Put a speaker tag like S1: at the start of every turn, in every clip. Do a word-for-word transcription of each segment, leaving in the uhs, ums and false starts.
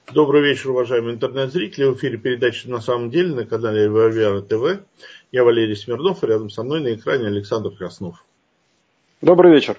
S1: Добрый вечер, уважаемые интернет-зрители. В эфире передача «На самом деле» на канале Револьвера ТВ. Я Валерий Смирнов, и рядом со мной на экране Александр Краснов.
S2: Добрый вечер.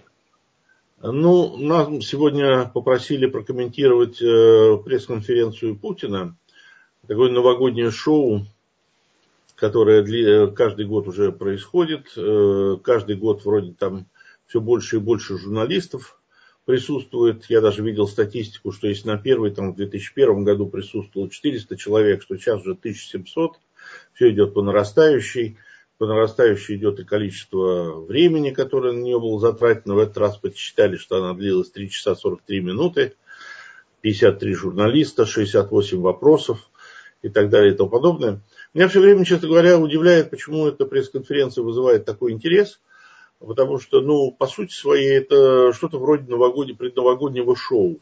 S1: Ну, нас сегодня попросили прокомментировать э, пресс-конференцию Путина. Такое новогоднее шоу, которое дли... каждый год уже происходит. Э, каждый год вроде там все больше и больше журналистов присутствует. Я даже видел статистику, что если на первый, там, в две тысячи первом году присутствовало четыреста человек, что сейчас уже тысяча семьсот. Все идет по нарастающей. По нарастающей идет и количество времени, которое на нее было затрачено. В этот раз подсчитали, что она длилась три часа сорок три минуты, пятьдесят три журналиста, шестьдесят восемь вопросов и так далее и тому подобное. Меня все время, честно говоря, удивляет, почему эта пресс-конференция вызывает такой интерес. Потому что, ну, по сути своей, это что-то вроде новогоднего, предновогоднего шоу,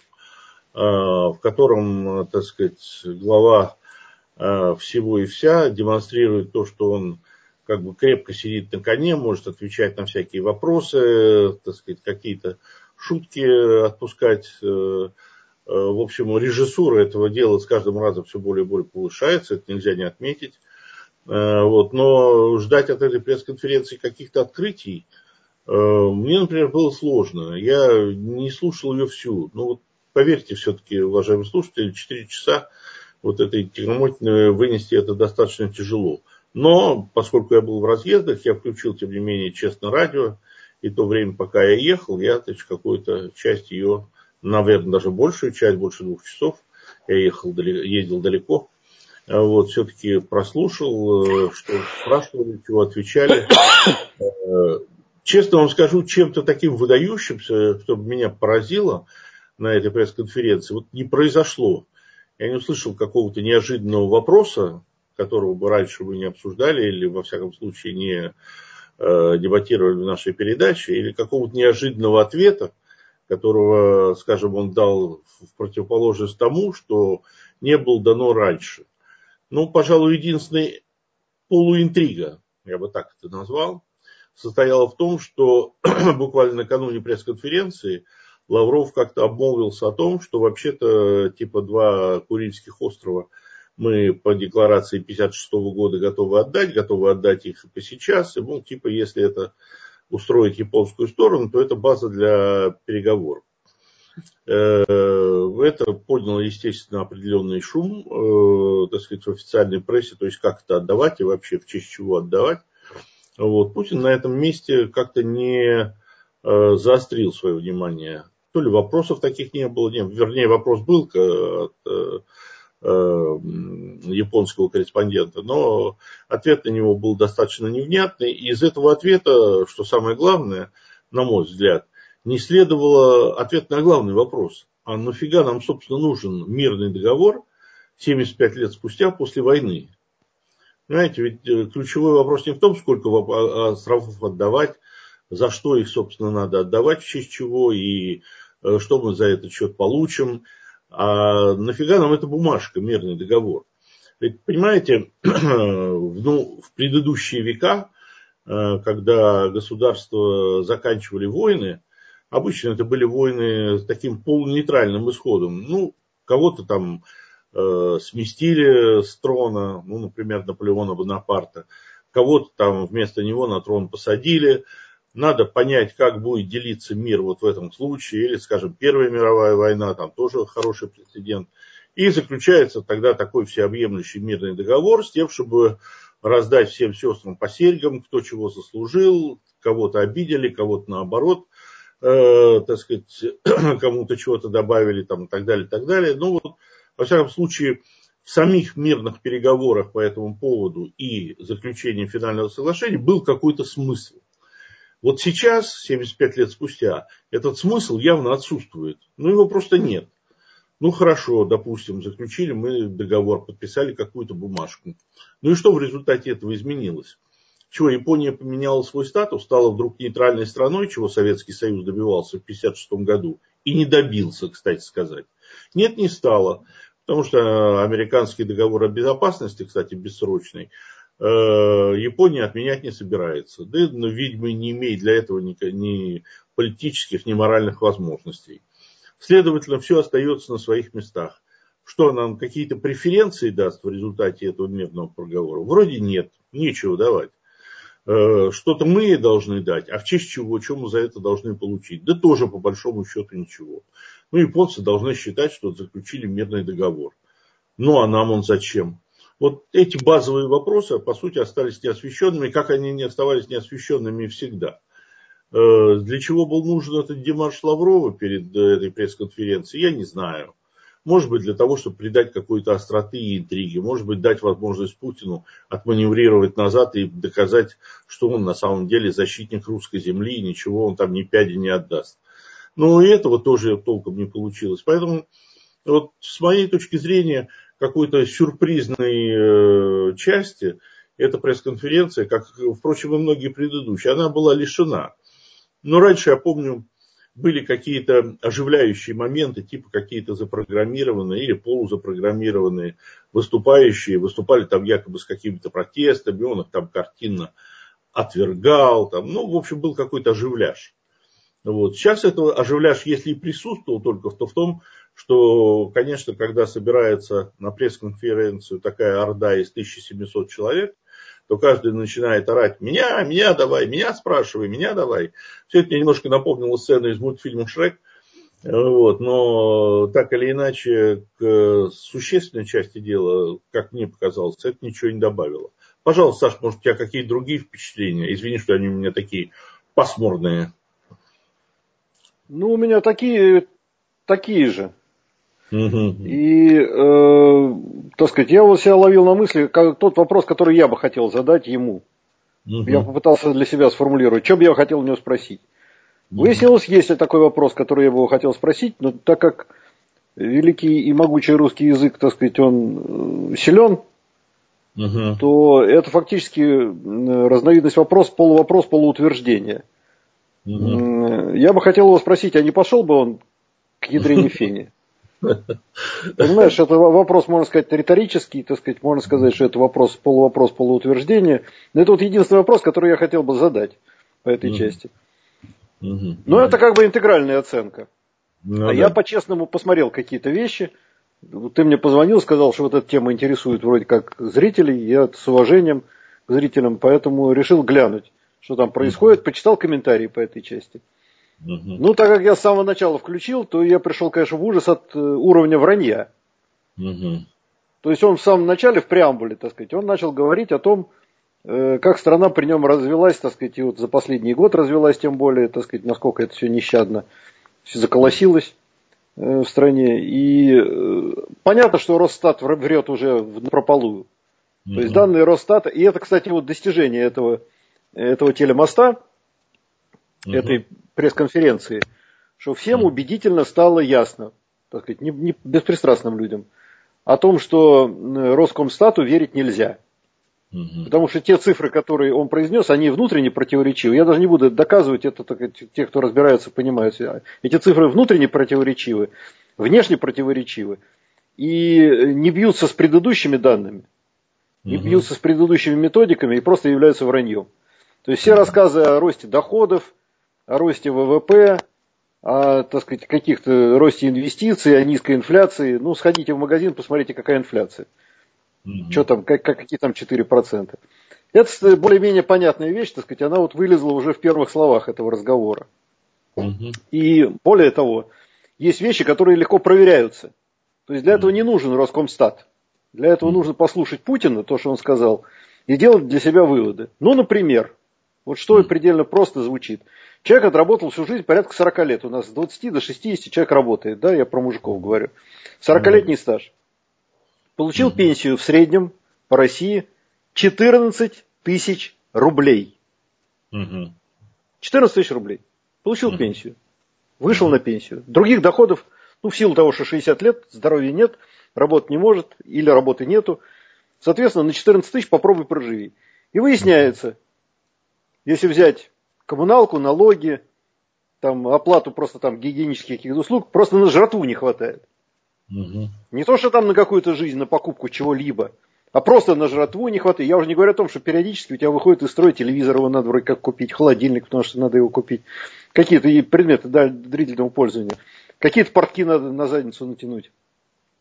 S1: в котором, так сказать, глава всего и вся демонстрирует то, что он как бы крепко сидит на коне, может отвечать на всякие вопросы, так сказать, какие-то шутки отпускать. В общем, режиссура этого дела с каждым разом все более и более повышается, это нельзя не отметить. Вот. Но ждать от этой пресс-конференции каких-то открытий мне, например, было сложно. Я не слушал ее всю. Но вот поверьте все-таки, уважаемые слушатели, четыре часа вот этой тягомотины вынести это достаточно тяжело. Но, поскольку я был в разъездах, я включил, тем не менее, честно, радио. И то время, пока я ехал, я какую-то часть ее, наверное, даже большую часть, больше двух часов, я ехал, ездил далеко. Вот, все-таки прослушал, что спрашивали, чего отвечали. Честно вам скажу, чем-то таким выдающимся, чтобы меня поразило на этой пресс-конференции, вот не произошло. Я не услышал какого-то неожиданного вопроса, которого бы раньше вы не обсуждали или, во всяком случае, не э, дебатировали в нашей передаче, или какого-то неожиданного ответа, которого, скажем, он дал в противоположность тому, что не было дано раньше. Ну, пожалуй, единственная полуинтрига, я бы так это назвал, состояла в том, что буквально накануне пресс-конференции Лавров как-то обмолвился о том, что вообще-то типа два Курильских острова мы по декларации пятьдесят шестого года готовы отдать, готовы отдать их и по сейчас. И, мол, типа, если это устроить японскую сторону, то это база для переговоров. Это подняло, естественно, определенный шум, так сказать, в официальной прессе, то есть как это отдавать и вообще в честь чего отдавать. Вот. Путин на этом месте как-то не э, заострил свое внимание. То ли вопросов таких не было, не, вернее, вопрос был от э, э, японского корреспондента, но ответ на него был достаточно невнятный. И из этого ответа, что самое главное, на мой взгляд, не следовало ответ на главный вопрос. А нафига нам, собственно, нужен мирный договор семьдесят пять лет спустя после войны? Понимаете, ведь ключевой вопрос не в том, сколько островов отдавать, за что их, собственно, надо отдавать, в честь чего, и что мы за этот счет получим. А нафига нам эта бумажка, мирный договор? Ведь, понимаете, ну, в предыдущие века, когда государства заканчивали войны, обычно это были войны с таким полунейтральным исходом. Ну, кого-то там сместили с трона, ну, например, Наполеона Бонапарта, кого-то там вместо него на трон посадили. Надо понять, как будет делиться мир вот в этом случае, или, скажем, Первая мировая война, там тоже хороший прецедент. И заключается тогда такой всеобъемлющий мирный договор с тем, чтобы раздать всем сестрам по серьгам, кто чего заслужил, кого-то обидели, кого-то наоборот, э, так сказать, кому-то чего-то добавили, там, и так далее, и так далее. Ну вот, во всяком случае, в самих мирных переговорах по этому поводу и заключении финального соглашения был какой-то смысл. Вот сейчас, семьдесят пять лет спустя, этот смысл явно отсутствует. Ну, его просто нет. Ну, хорошо, допустим, заключили мы договор, подписали какую-то бумажку. Ну и что в результате этого изменилось? Чего, Япония поменяла свой статус, стала вдруг нейтральной страной, чего Советский Союз добивался в тысяча девятьсот пятьдесят шестом году, и не добился, кстати сказать. Нет, не стало. Потому что американский договор о безопасности, кстати, бессрочный, Япония отменять не собирается. Да, но, видимо, не имеет для этого ни, ни политических, ни моральных возможностей. Следовательно, все остается на своих местах. Что она нам какие-то преференции даст в результате этого мирного проговора? Вроде нет, нечего давать. Что-то мы ей должны дать, а в честь чего, что мы за это должны получить? Да тоже по большому счету ничего. Ну, японцы должны считать, что заключили мирный договор. Ну, а нам он зачем? Вот эти базовые вопросы, по сути, остались неосвещенными, как они не оставались неосвещенными всегда. Для чего был нужен этот демарш Лаврова перед этой пресс-конференцией, я не знаю. Может быть, для того, чтобы придать какой-то остроты и интриги. Может быть, дать возможность Путину отманеврировать назад и доказать, что он на самом деле защитник русской земли, и ничего он там ни пяди не отдаст. Но и этого тоже толком не получилось. Поэтому, вот с моей точки зрения, какой-то сюрпризной э, части эта пресс-конференция, как, впрочем, и многие предыдущие, она была лишена. Но раньше, я помню, были какие-то оживляющие моменты, типа какие-то запрограммированные или полузапрограммированные выступающие, выступали там якобы с какими-то протестами, он их там картинно отвергал, там, ну, в общем, был какой-то оживляж. Вот. Сейчас этого оживляж, если и присутствовал, только то в том, что, конечно, когда собирается на пресс-конференцию такая орда из тысячи семисот человек, то каждый начинает орать: меня, меня давай, меня спрашивай, меня давай. Все это мне немножко напомнило сцену из мультфильма «Шрек». Вот, но так или иначе, к существенной части дела, как мне показалось, это ничего не добавило. Пожалуйста, Саш, может, у тебя какие-то другие впечатления? Извини, что они у меня такие пасмурные.
S2: Ну, у меня такие, такие же.
S1: Угу.
S2: И, э, так сказать, я вот себя ловил на мысли, как тот вопрос, который я бы хотел задать ему. Угу. Я попытался для себя сформулировать, что бы я хотел у него спросить. Угу. Выяснилось, есть такой вопрос, который я бы хотел спросить, но так как великий и могучий русский язык, так сказать, он силен, угу. то это фактически разновидность вопрос, полувопрос, полуутверждение. Угу. Я бы хотел его спросить, а не пошел бы он к ядрене фени? Понимаешь, это вопрос, можно сказать, риторический, так сказать, можно сказать, что это вопрос, полувопрос, полуутверждение. Но это вот единственный вопрос, который я хотел бы задать по этой mm-hmm. части. Mm-hmm. Но это как бы интегральная оценка. Ну, а да. Я по-честному посмотрел какие-то вещи. Ты мне позвонил, сказал, что вот эта тема интересует вроде как зрителей. Я с уважением к зрителям, поэтому решил глянуть, что там происходит. Mm-hmm. Почитал комментарии по этой части. Uh-huh. Ну, так как я с самого начала включил, то я пришел, конечно, в ужас от уровня вранья. Uh-huh. То есть он в самом начале, в преамбуле, так сказать, он начал говорить о том, как страна при нем развилась, так сказать, и вот за последний год развилась, тем более, так сказать, насколько это все нещадно, все заколосилось в стране. И понятно, что Росстат врет уже напропалую. Uh-huh. То есть данные Росстата, и это, кстати, вот достижение этого, этого телемоста, uh-huh. этой пресс-конференции, что всем убедительно стало ясно, так сказать, не, не беспристрастным людям, о том, что Роскомстату верить нельзя. Угу. Потому что те цифры, которые он произнес, они внутренне противоречивы. Я даже не буду доказывать это, так, те, кто разбирается, понимают. Эти цифры внутренне противоречивы, внешне противоречивы и не бьются с предыдущими данными, не угу. бьются с предыдущими методиками и просто являются враньем. То есть все угу. рассказы о росте доходов, о росте ВВП, о, так сказать, каких-то росте инвестиций, о низкой инфляции. Ну, сходите в магазин, посмотрите, какая инфляция. Mm-hmm. Что там, как, какие там четыре процента. Это более-менее понятная вещь, так сказать, она вот вылезла уже в первых словах этого разговора. Mm-hmm. И более того, есть вещи, которые легко проверяются. То есть для этого не нужен Роскомстат. Для этого mm-hmm. нужно послушать Путина, то, что он сказал, и делать для себя выводы. Ну, например, вот что mm-hmm. предельно просто звучит. Человек отработал всю жизнь порядка сорок лет. У нас с двадцати до шестидесяти человек работает. Да, я про мужиков говорю. сорокалетний стаж. Получил mm-hmm. пенсию в среднем по России четырнадцать тысяч рублей. Mm-hmm. четырнадцать тысяч рублей. Получил mm-hmm. пенсию. Вышел mm-hmm. на пенсию. Других доходов, ну, в силу того, что шестьдесят лет, здоровья нет, работать не может, или работы нету. Соответственно, на четырнадцать тысяч попробуй проживи. И выясняется, если взять коммуналку, налоги, там, оплату просто там гигиенических каких-то услуг, просто на жратву не хватает. Угу. Не то, что там на какую-то жизнь, на покупку чего-либо, а просто на жратву не хватает. Я уже не говорю о том, что периодически у тебя выходит из строя телевизор, его надо вроде как купить, холодильник, потому что надо его купить. Какие-то предметы для длительного пользования. Какие-то портки надо на задницу натянуть.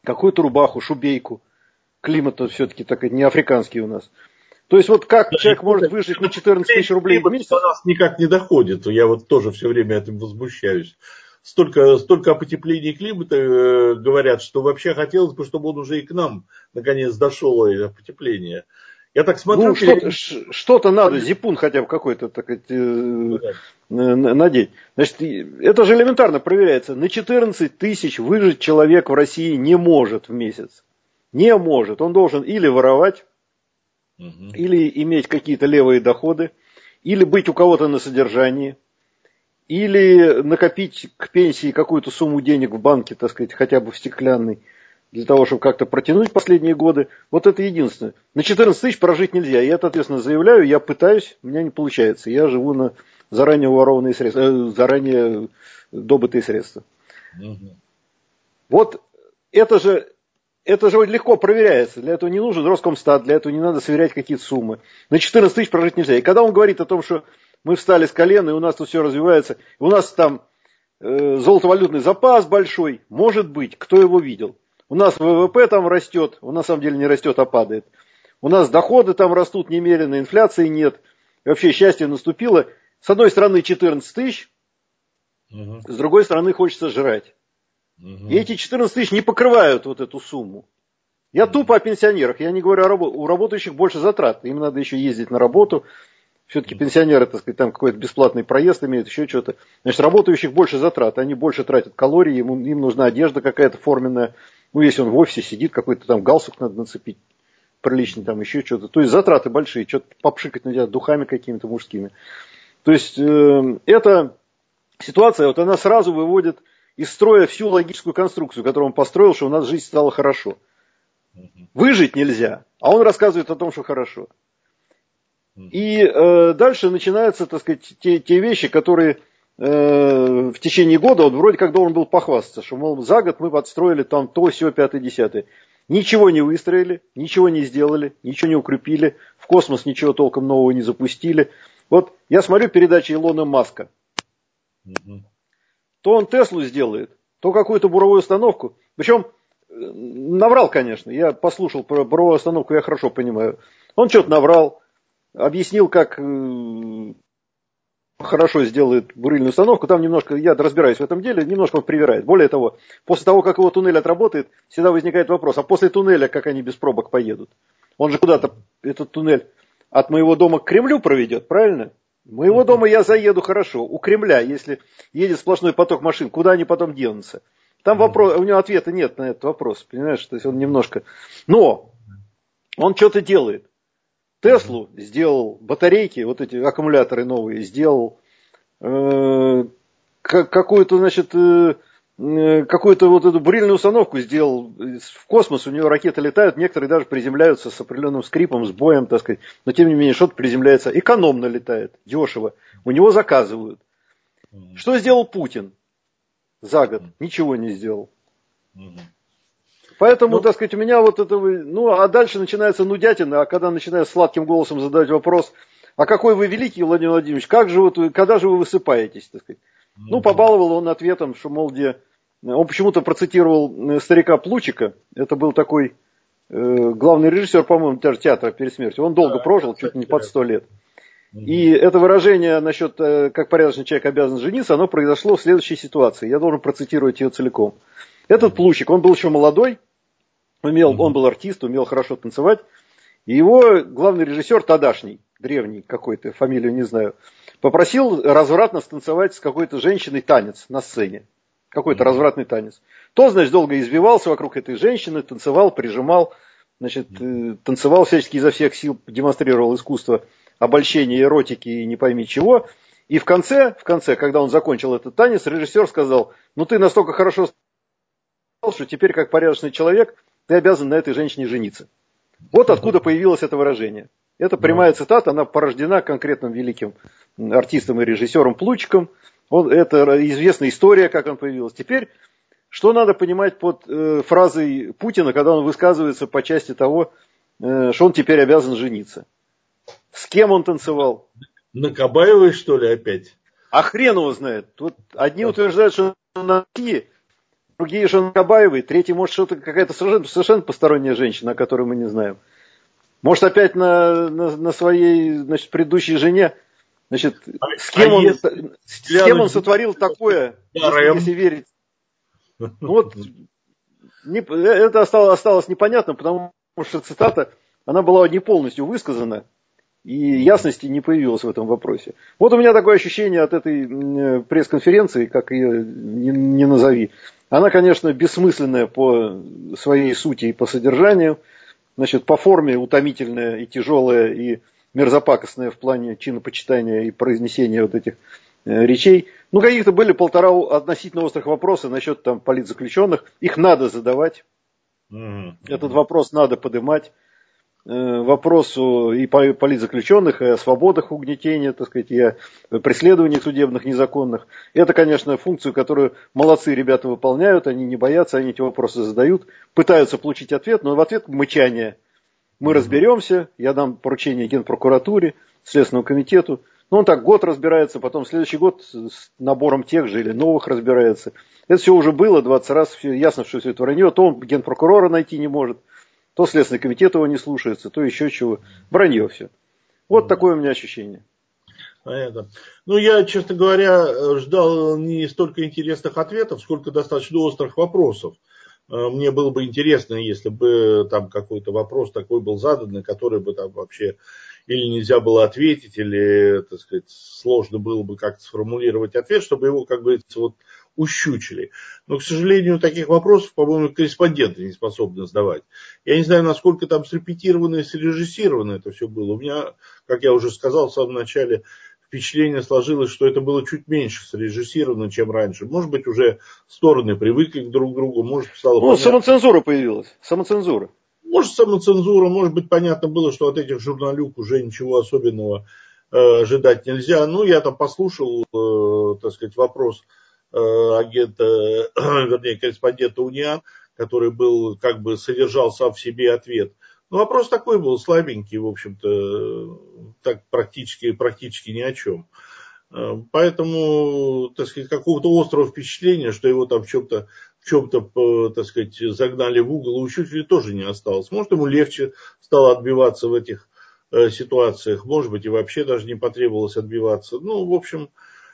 S2: какую-то рубаху, шубейку. Климат-то все-таки так, не африканский у нас. То есть вот как да, человек может выжить на четырнадцать тысяч рублей в месяц?
S1: До нас никак не доходит. Я вот тоже все время этим возмущаюсь. Столько, столько о потеплении климата э, говорят, что вообще хотелось бы, чтобы он уже и к нам наконец дошел, это потепление. Я так смотрю...
S2: Ну, что-то, я... что-то надо, зипун хотя бы какой-то так, э, да. надеть. Значит, это же элементарно проверяется. На четырнадцать тысяч выжить человек в России не может в месяц. Не может. Он должен или воровать, угу. или иметь какие-то левые доходы, или быть у кого-то на содержании, или накопить к пенсии какую-то сумму денег в банке, так сказать, хотя бы в стеклянной, для того, чтобы как-то протянуть последние годы. Вот это единственное. На четырнадцать тысяч прожить нельзя. Я это ответственно заявляю, я пытаюсь, у меня не получается. Я живу на заранее уворованные средства, э, заранее добытые средства. Угу. Вот это же... Это же легко проверяется. Для этого не нужен Роскомстат, для этого не надо сверять какие-то суммы. На четырнадцать тысяч прожить нельзя. И когда он говорит о том, что мы встали с колена, и у нас тут все развивается, и у нас там э, золотовалютный запас большой, может быть, кто его видел? У нас ВВП там растет, он на самом деле не растет, а падает. У нас доходы там растут немерено, инфляции нет. И вообще счастье наступило. С одной стороны четырнадцать тысяч, угу. с другой стороны хочется жрать. Угу. И эти четырнадцать тысяч не покрывают вот эту сумму. Я тупо о пенсионерах. Я не говорю о работе. У работающих больше затрат. Им надо еще ездить на работу. Все-таки пенсионеры, так сказать, там какой-то бесплатный проезд имеют, еще что-то. Значит, работающих больше затрат. Они больше тратят калорий. Им, им нужна одежда какая-то форменная. Ну, если он в офисе сидит, какой-то там галстук надо нацепить. Приличный там еще что-то. То есть затраты большие. Что-то попшикать на тебя духами какими-то мужскими. То есть э, эта ситуация, вот она сразу выводит из строя всю логическую конструкцию, которую он построил, что у нас жизнь стала хорошо. Выжить нельзя, а он рассказывает о том, что хорошо. И э, дальше начинаются, так сказать, те, те вещи, которые э, в течение года он вроде как должен был похвастаться, что, мол, за год мы подстроили там то, сё, пятое, десятое. Ничего не выстроили, ничего не сделали, ничего не укрепили, в космос ничего толком нового не запустили. Вот я смотрю передачи Илона Маска. То он Теслу сделает, то какую-то буровую установку. Причем наврал, конечно. Я послушал про буровую установку, я хорошо понимаю. Он что-то наврал, объяснил, как хорошо сделает бурильную установку. Там немножко, я разбираюсь в этом деле, немножко он привирает. Более того, после того, как его туннель отработает, всегда возникает вопрос, а после туннеля как они без пробок поедут? Он же куда-то, этот туннель от моего дома к Кремлю проведет, правильно? Моего дома я заеду хорошо. У Кремля, если едет сплошной поток машин, куда они потом денутся? Там вопрос, у него ответа нет на этот вопрос, понимаешь? То есть он немножко... Но он что-то делает. Теслу сделал, батарейки, вот эти аккумуляторы новые, сделал э, какую-то, значит, э, какую-то вот эту бурильную установку сделал. В космос у него ракеты летают, некоторые даже приземляются с определенным скрипом, с боем, так сказать. Но тем не менее, что-то приземляется. Экономно летает, дешево. У него заказывают. Что сделал Путин за год? Ничего не сделал. Поэтому, ну, так сказать, у меня вот это... Ну, а дальше начинается нудятина, а когда начинаю сладким голосом задавать вопрос, а какой вы великий, Владимир Владимирович, как же вот, когда же вы высыпаетесь, так сказать. Ну, побаловал он ответом, что, мол, где... Он почему-то процитировал старика Плучика. Это был такой э, главный режиссер, по-моему, даже театра перед смертью. Он долго да, прожил, чуть не под сто лет. Угу. И это выражение насчет, э, как порядочный человек обязан жениться, оно произошло в следующей ситуации. Я должен процитировать ее целиком. Этот угу. Плучик, он был еще молодой, умел, угу. он был артист, умел хорошо танцевать. И его главный режиссер тогдашний, древний какой-то, фамилию не знаю, попросил развратно станцевать с какой-то женщиной танец на сцене. Какой-то mm-hmm. развратный танец. Тот, значит, долго избивался вокруг этой женщины, танцевал, прижимал, значит, mm-hmm. танцевал всячески изо всех сил, демонстрировал искусство обольщения, эротики и не пойми чего. И в конце, в конце, когда он закончил этот танец, режиссер сказал, ну ты настолько хорошо сказал, что теперь, как порядочный человек, ты обязан на этой женщине жениться. Вот откуда появилось это выражение. Это прямая mm-hmm. цитата, она порождена конкретным великим артистом и режиссером Плучиком. Он, это известная история, как он появился. Теперь, что надо понимать под э, фразой Путина, когда он высказывается по части того, э, что он теперь обязан жениться? С кем он танцевал?
S1: На Кабаевой, что ли, опять?
S2: А хрен его знает. Тут одни утверждают, что на России другие жены Кабаевой, третий, может, что-то какая-то совершенно, совершенно посторонняя женщина, о которой мы не знаем. Может, опять на, на, на своей, значит, предыдущей жене. Значит, с кем, а он, если, с кем он сотворил такое, если, если верить? Ну, вот, не, это осталось, осталось непонятно, потому что цитата, она была не полностью высказана, и ясности не появилось в этом вопросе. Вот у меня такое ощущение от этой пресс-конференции, как ее не, не назови. Она, конечно, бессмысленная по своей сути и по содержанию. Значит, по форме утомительная и тяжелая, и мерзопакостная в плане чинопочитания и произнесения вот этих э, речей. Ну, каких-то были полтора относительно острых вопроса насчет там политзаключенных. Их надо задавать. Mm-hmm. Этот вопрос надо поднимать. Э, вопрос и политзаключенных, и о свободах угнетения, так сказать, и о преследованиях судебных незаконных. Это, конечно, функцию, которую молодцы ребята выполняют. Они не боятся, они эти вопросы задают. Пытаются получить ответ, но в ответ мычание. Мы mm-hmm. разберемся, я дам поручение Генпрокуратуре, Следственному комитету. Ну, он так год разбирается, потом следующий год с набором тех же или новых разбирается. Это все уже было двадцать раз, все ясно, что все это вранье. То он Генпрокурора найти не может, то Следственный комитет его не слушается, то еще чего. Вранье все. Вот mm-hmm. такое у меня ощущение.
S1: Понятно. Ну, я, честно говоря, ждал не столько интересных ответов, сколько достаточно острых вопросов. Мне было бы интересно, если бы там какой-то вопрос такой был задан, на который бы там вообще или нельзя было ответить, или, так сказать, сложно было бы как-то сформулировать ответ, чтобы его, как говорится, вот ущучили. Но, к сожалению, таких вопросов, по-моему, корреспонденты не способны задавать. Я не знаю, насколько там срепетировано и срежиссировано это все было. У меня, как я уже сказал в самом начале, впечатление сложилось, что это было чуть меньше срежиссировано, чем раньше. Может быть, уже стороны привыкли друг к другу, может, стало
S2: Ну, понятно. Самоцензура появилась, самоцензура.
S1: Может, самоцензура, может быть, понятно было, что от этих журналюк уже ничего особенного э, ожидать нельзя. Ну, я там послушал, э, так сказать, вопрос э, агента, э, вернее, корреспондента УНИАН, который был, как бы, содержал сам в себе ответ. Ну, вопрос такой был, слабенький, в общем-то, так практически, практически ни о чем. Поэтому, так сказать, какого-то острого впечатления, что его там в чем-то, в чем-то, так сказать, загнали в угол, у учителя тоже не осталось. Может, ему легче стало отбиваться в этих ситуациях, может быть, и вообще даже не потребовалось отбиваться. Ну, в общем,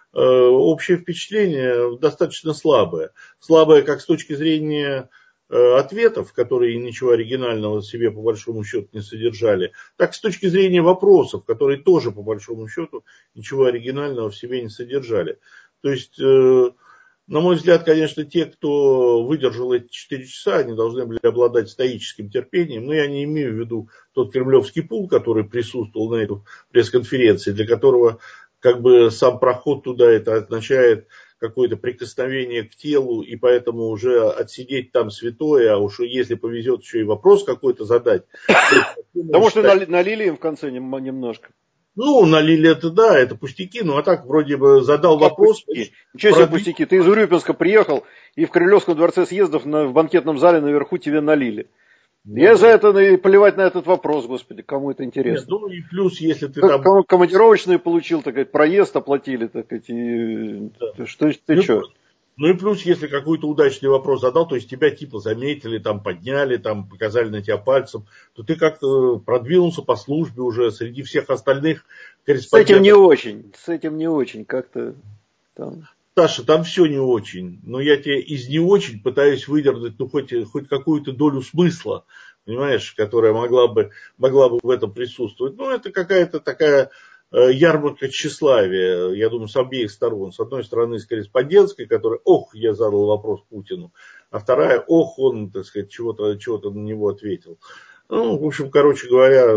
S1: общее впечатление достаточно слабое. Слабое как с точки зрения ответов, которые ничего оригинального в себе по большому счету не содержали, так с точки зрения вопросов, которые тоже по большому счету ничего оригинального в себе не содержали. То есть, на мой взгляд, конечно, те, кто выдержал эти четыре часа, они должны были обладать стоическим терпением, но я не имею в виду тот кремлевский пул, который присутствовал на этой пресс-конференции, для которого как бы сам проход туда это означает какое-то прикосновение к телу, и поэтому уже отсидеть там святое, а уж если повезет еще и вопрос какой-то задать.
S2: Потому что налили им в конце немножко.
S1: Ну, налили это, да, это пустяки, ну а так вроде бы задал
S2: как
S1: вопрос.
S2: Пустяки? Ничего себе пустяки, ты из Урюпинска приехал, и в Крылевском дворце съездов на, в банкетном зале наверху тебе налили. Ну, я за это и плевать на этот вопрос, господи, кому это интересно. Нет,
S1: ну и плюс, если ты
S2: как,
S1: там...
S2: командировочные получил, так сказать, проезд оплатили, так сказать, и... Да. Что ты
S1: ну,
S2: что?
S1: Ну и плюс, если какой-то удачный вопрос задал, то есть тебя типа заметили, там подняли, там показали на тебя пальцем, то ты как-то продвинулся по службе уже среди всех остальных корреспондентов.
S2: С этим не очень, с этим не очень, как-то там...
S1: Саша, там все не очень, но я тебе из не очень пытаюсь выдернуть ну, хоть, хоть какую-то долю смысла, понимаешь, которая могла бы, могла бы в этом присутствовать. Ну, это какая-то такая э, ярмарка тщеславия, я думаю, с обеих сторон. С одной стороны, с корреспондентской, которая, ох, я задал вопрос Путину, а вторая, ох, он, так сказать, чего-то, чего-то на него ответил. Ну, в общем, короче говоря...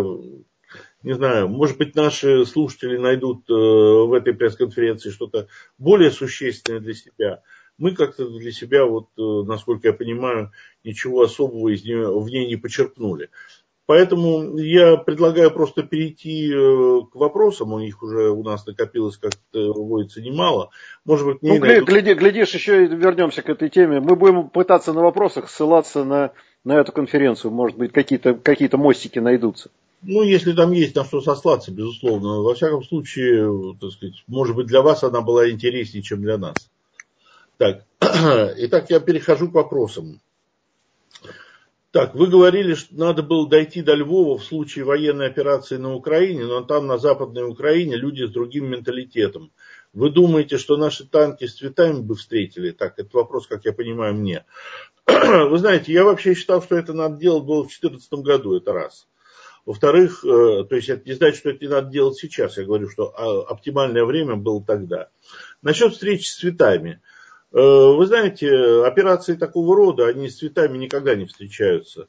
S1: Не знаю, может быть, наши слушатели найдут э, в этой пресс-конференции что-то более существенное для себя. Мы как-то для себя, вот, э, насколько я понимаю, ничего особого из нее, в ней не почерпнули. Поэтому я предлагаю просто перейти э, к вопросам. У них уже у нас накопилось, как-то водится, немало. Может быть,
S2: ну, найдут... гляди, глядишь, еще и вернемся к этой теме. Мы будем пытаться на вопросах ссылаться на, на эту конференцию. Может быть, какие-то, какие-то мостики найдутся.
S1: Ну, если там есть на что сослаться, безусловно. Во всяком случае, так сказать, может быть, для вас она была интереснее, чем для нас. Так, Итак, я перехожу к вопросам. Так, вы говорили, что надо было дойти до Львова в случае военной операции на Украине, но там на Западной Украине люди с другим менталитетом. Вы думаете, что наши танки с цветами бы встретили? Так, это вопрос, как я понимаю, мне. Вы знаете, я вообще считал, что это надо делать было в две тысячи четырнадцатом году, это раз. Во-вторых, то есть это не значит, что это не надо делать сейчас. Я говорю, что оптимальное время было тогда. Насчет встречи с цветами. Вы знаете, операции такого рода, они с цветами никогда не встречаются.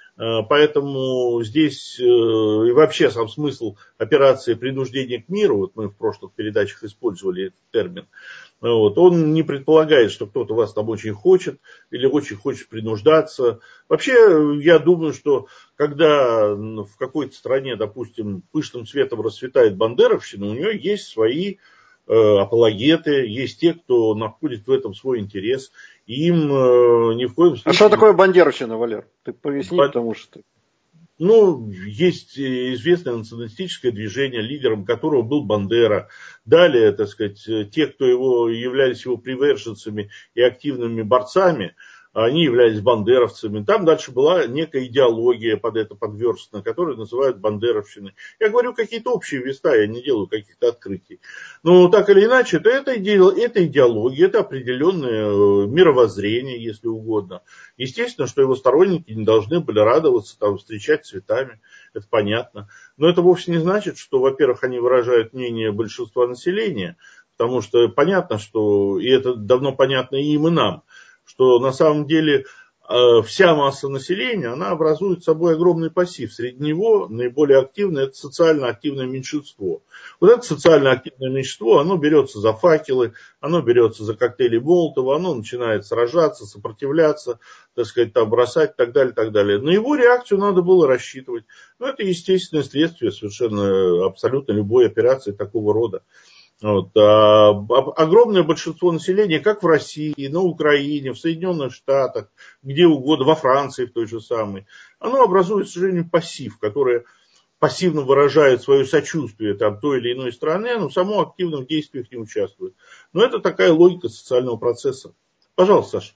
S1: Поэтому здесь и вообще сам смысл операции принуждения к миру, вот мы в прошлых передачах использовали этот термин, вот, он не предполагает, что кто-то вас там очень хочет или очень хочет принуждаться. Вообще, я думаю, что когда в какой-то стране, допустим, пышным цветом расцветает бандеровщина, у нее есть свои апологеты, есть те, кто находит в этом свой интерес, и им э, ни в коем случае...
S2: А что такое бандеровщина, Валер? Ты поясни, Бан... потому что...
S1: Ну, есть известное националистическое движение, лидером которого был Бандера. Далее, так сказать, те, кто его, являлись его приверженцами и активными борцами, они являлись бандеровцами. Там дальше была некая идеология под это подверстана, которую называют бандеровщиной. Я говорю какие-то общие места, я не делаю каких-то открытий. Но так или иначе, это, это, это идеология, это определенное мировоззрение, если угодно. Естественно, что его сторонники не должны были радоваться, там, встречать цветами, это понятно. Но это вовсе не значит, что, во-первых, они выражают мнение большинства населения, потому что понятно, что, и это давно понятно и им, и нам, что на самом деле э, вся масса населения, она образует собой огромный пассив. Среди него наиболее активное это социально активное меньшинство. Вот это социально активное меньшинство, оно берется за факелы, оно берется за коктейли Молотова, оно начинает сражаться, сопротивляться, так сказать, там, бросать и так далее, так далее. На его реакцию надо было рассчитывать. Но это естественное следствие совершенно абсолютно любой операции такого рода. Вот. А огромное большинство населения, как в России, на Украине, в Соединенных Штатах, где угодно, во Франции в той же самой, оно образует, к сожалению, пассив, который пассивно выражает свое сочувствие там, той или иной стране, но само активно в действиях не участвует. Но это такая логика социального процесса. Пожалуйста, Саша.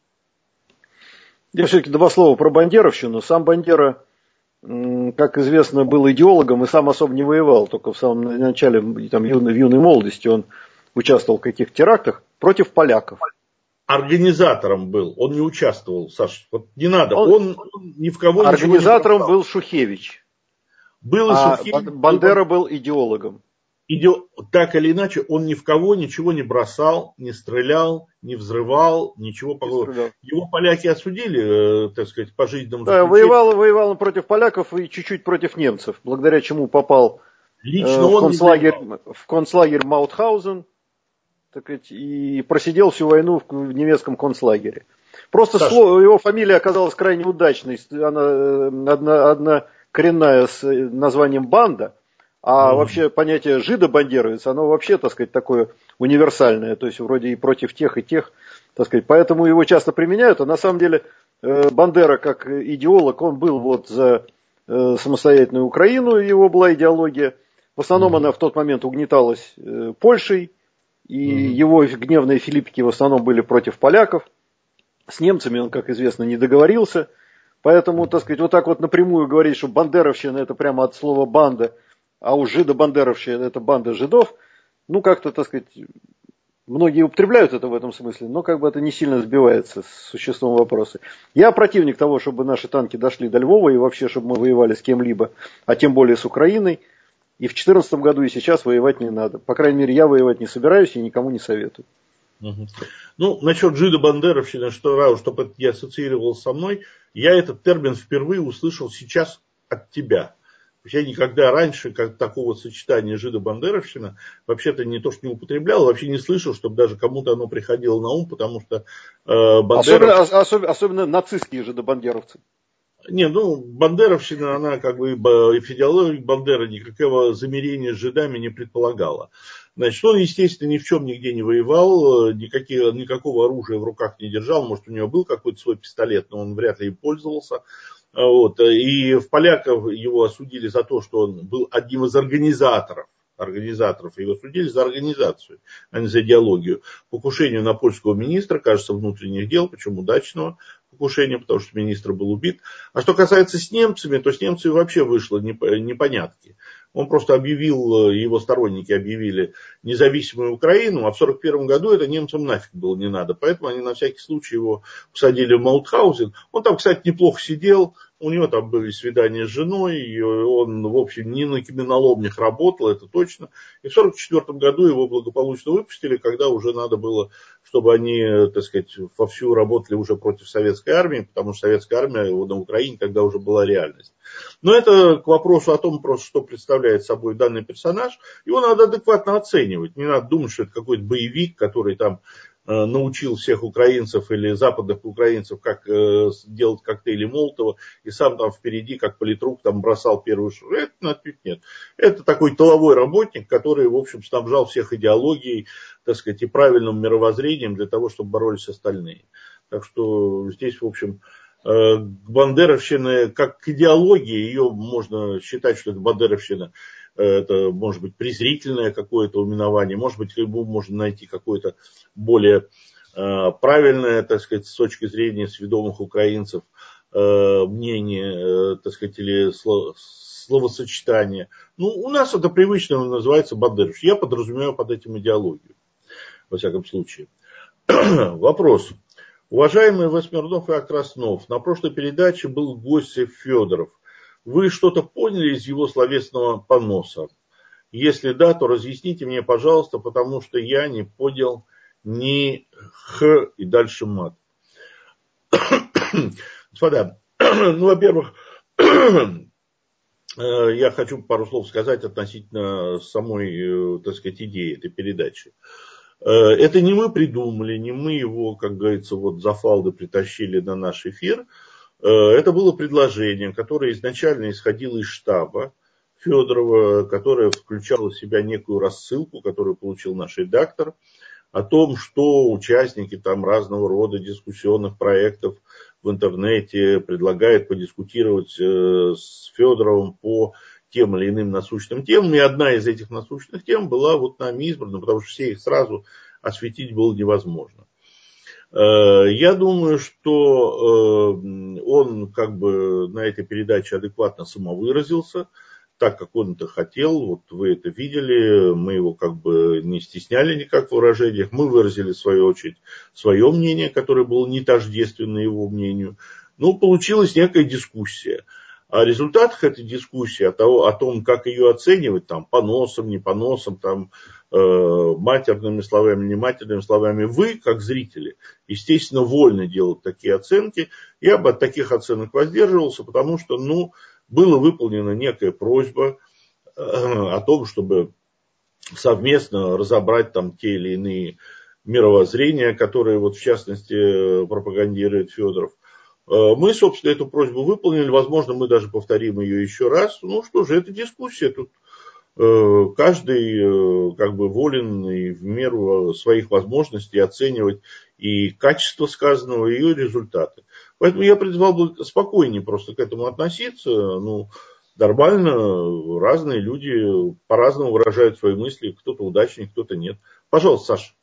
S2: Я все-таки два слова про бандеровщину. Сам Бандера, как известно, был идеологом и сам особо не воевал. Только в самом начале, там, в юной молодости он участвовал в каких-то терактах против поляков.
S1: Организатором был, он не участвовал, Саша. Вот не надо, он, он, он ни в кого
S2: организатором не был Шухевич.
S1: Был
S2: а
S1: Шухевич,
S2: Бандера был идеологом.
S1: Иде... Так или иначе, он ни в кого ничего не бросал, не стрелял, не взрывал, ничего подобного. Его поляки осудили, так сказать, по жизненному
S2: да, заключению. Воевал, воевал он против поляков и чуть-чуть против немцев, благодаря чему попал Лично э, в, он концлагерь, в концлагерь Маутхаузен, так сказать, и просидел всю войну в немецком концлагере. Просто слово, его фамилия оказалась крайне удачной. Она одна, одна коренная с названием Банда. А mm. вообще понятие жидо-бандеровец, оно вообще, так сказать, такое универсальное, то есть вроде и против тех, и тех, так сказать, поэтому его часто применяют, а на самом деле Бандера как идеолог, он был вот за самостоятельную Украину, его была идеология, в основном mm. она в тот момент угнеталась Польшей, и mm. его гневные филиппики в основном были против поляков, с немцами он, как известно, не договорился, поэтому, так сказать, вот так вот напрямую говорить, что бандеровщина это прямо от слова банда, а у жидо-бандеровщина это банда жидов, ну как-то, так сказать, многие употребляют это в этом смысле, но как бы это не сильно сбивается с существом вопроса. Я противник того, чтобы наши танки дошли до Львова и вообще, чтобы мы воевали с кем-либо, а тем более с Украиной. И в две тысячи четырнадцатом году и сейчас воевать не надо. По крайней мере, я воевать не собираюсь и никому не советую.
S1: Угу. Ну, насчет жидо-бандеровщины, что, чтобы это не ассоциировалось со мной, я этот термин впервые услышал сейчас от тебя. Я никогда раньше как такого сочетания жидо-бандеровщина вообще-то не то, что не употреблял, вообще не слышал, чтобы даже кому-то оно приходило на ум, потому что э,
S2: бандеров... особенно, особенно, особенно нацистские жидо-бандеровцы.
S1: Не, ну, бандеровщина, она как бы и физиология Бандеры никакого замирения с жидами не предполагала. Значит, он, естественно, ни в чем нигде не воевал, никакие, никакого оружия в руках не держал, может, у него был какой-то свой пистолет, но он вряд ли им пользовался. Вот. И в поляков его осудили за то, что он был одним из организаторов организаторов. Его судили за организацию, а не за идеологию. Покушению на польского министра, кажется, внутренних дел, причем удачного покушения, потому что министр был убит. А что касается с немцами, то с немцами вообще вышло непонятки. Он просто объявил, его сторонники объявили независимую Украину, а в сорок первом году это немцам нафиг было не надо. Поэтому они на всякий случай его посадили в Маутхаузен. Он там, кстати, неплохо сидел. У него там были свидания с женой, и он, в общем, не на каменоломнях работал, это точно. И в сорок четвёртом году его благополучно выпустили, когда уже надо было, чтобы они, так сказать, вовсю работали уже против советской армии, потому что советская армия на Украине тогда уже была реальность. Но это к вопросу о том, просто, что представляет собой данный персонаж. Его надо адекватно оценивать. Не надо думать, что это какой-то боевик, который там научил всех украинцев или западных украинцев, как э, делать коктейли Молотова, и сам там впереди, как политрук, там бросал первую шаг. Это отнюдь нет. Это такой тыловой работник, который, в общем, снабжал всех идеологией, так сказать, и правильным мировоззрением для того, чтобы боролись остальные. Так что здесь, в общем, э, бандеровщина, как к идеологии, ее можно считать, что это бандеровщина. Это может быть презрительное какое-то именование, может быть, можно найти какое-то более э, правильное, так сказать, с точки зрения сведомых украинцев э, мнение, э, так сказать, или слово, словосочетание. Ну, у нас это привычно называется бандеровщина. Я подразумеваю под этим идеологию, во всяком случае. Вопрос. Уважаемые Восьмернов и Окраснов, на прошлой передаче был гость Федоров. Вы что-то поняли из его словесного поноса? Если да, то разъясните мне, пожалуйста, потому что я не понял ни х и дальше мат. Господа, ну, во-первых, я хочу пару слов сказать относительно самой, так сказать, идеи этой передачи. Это не мы придумали, не мы его, как говорится, вот за фалды притащили на наш эфир. Это было предложение, которое изначально исходило из штаба Федорова, которое включало в себя некую рассылку, которую получил наш редактор, о том, что участники там разного рода дискуссионных проектов в интернете предлагают подискутировать с Федоровым по тем или иным насущным темам. И одна из этих насущных тем была вот нами избрана, потому что все их сразу осветить было невозможно. Я думаю, что он как бы на этой передаче адекватно самовыразился, так как он это хотел. Вот вы это видели, мы его как бы не стесняли никак в выражениях. Мы выразили в свою очередь свое мнение, которое было не тождественно его мнению. Ну, получилась некая дискуссия. О результатах этой дискуссии, о, того, о том, как ее оценивать, там, поносом, не поносом, там, э, матерными словами, не матерными словами, вы, как зрители, естественно, вольны делать такие оценки. Я бы от таких оценок воздерживался, потому что, ну, была выполнена некая просьба э, о том, чтобы совместно разобрать там те или иные мировоззрения, которые, вот, в частности, пропагандирует Федоров. Мы, собственно, эту просьбу выполнили. Возможно, мы даже повторим ее еще раз. Ну что же, это дискуссия. Тут э, каждый э, как бы волен и в меру своих возможностей оценивать и качество сказанного, и ее результаты. Поэтому я призвал бы спокойнее просто к этому относиться. Ну, нормально, разные люди по-разному выражают свои мысли. Кто-то удачнее, кто-то нет. Пожалуйста, Саша.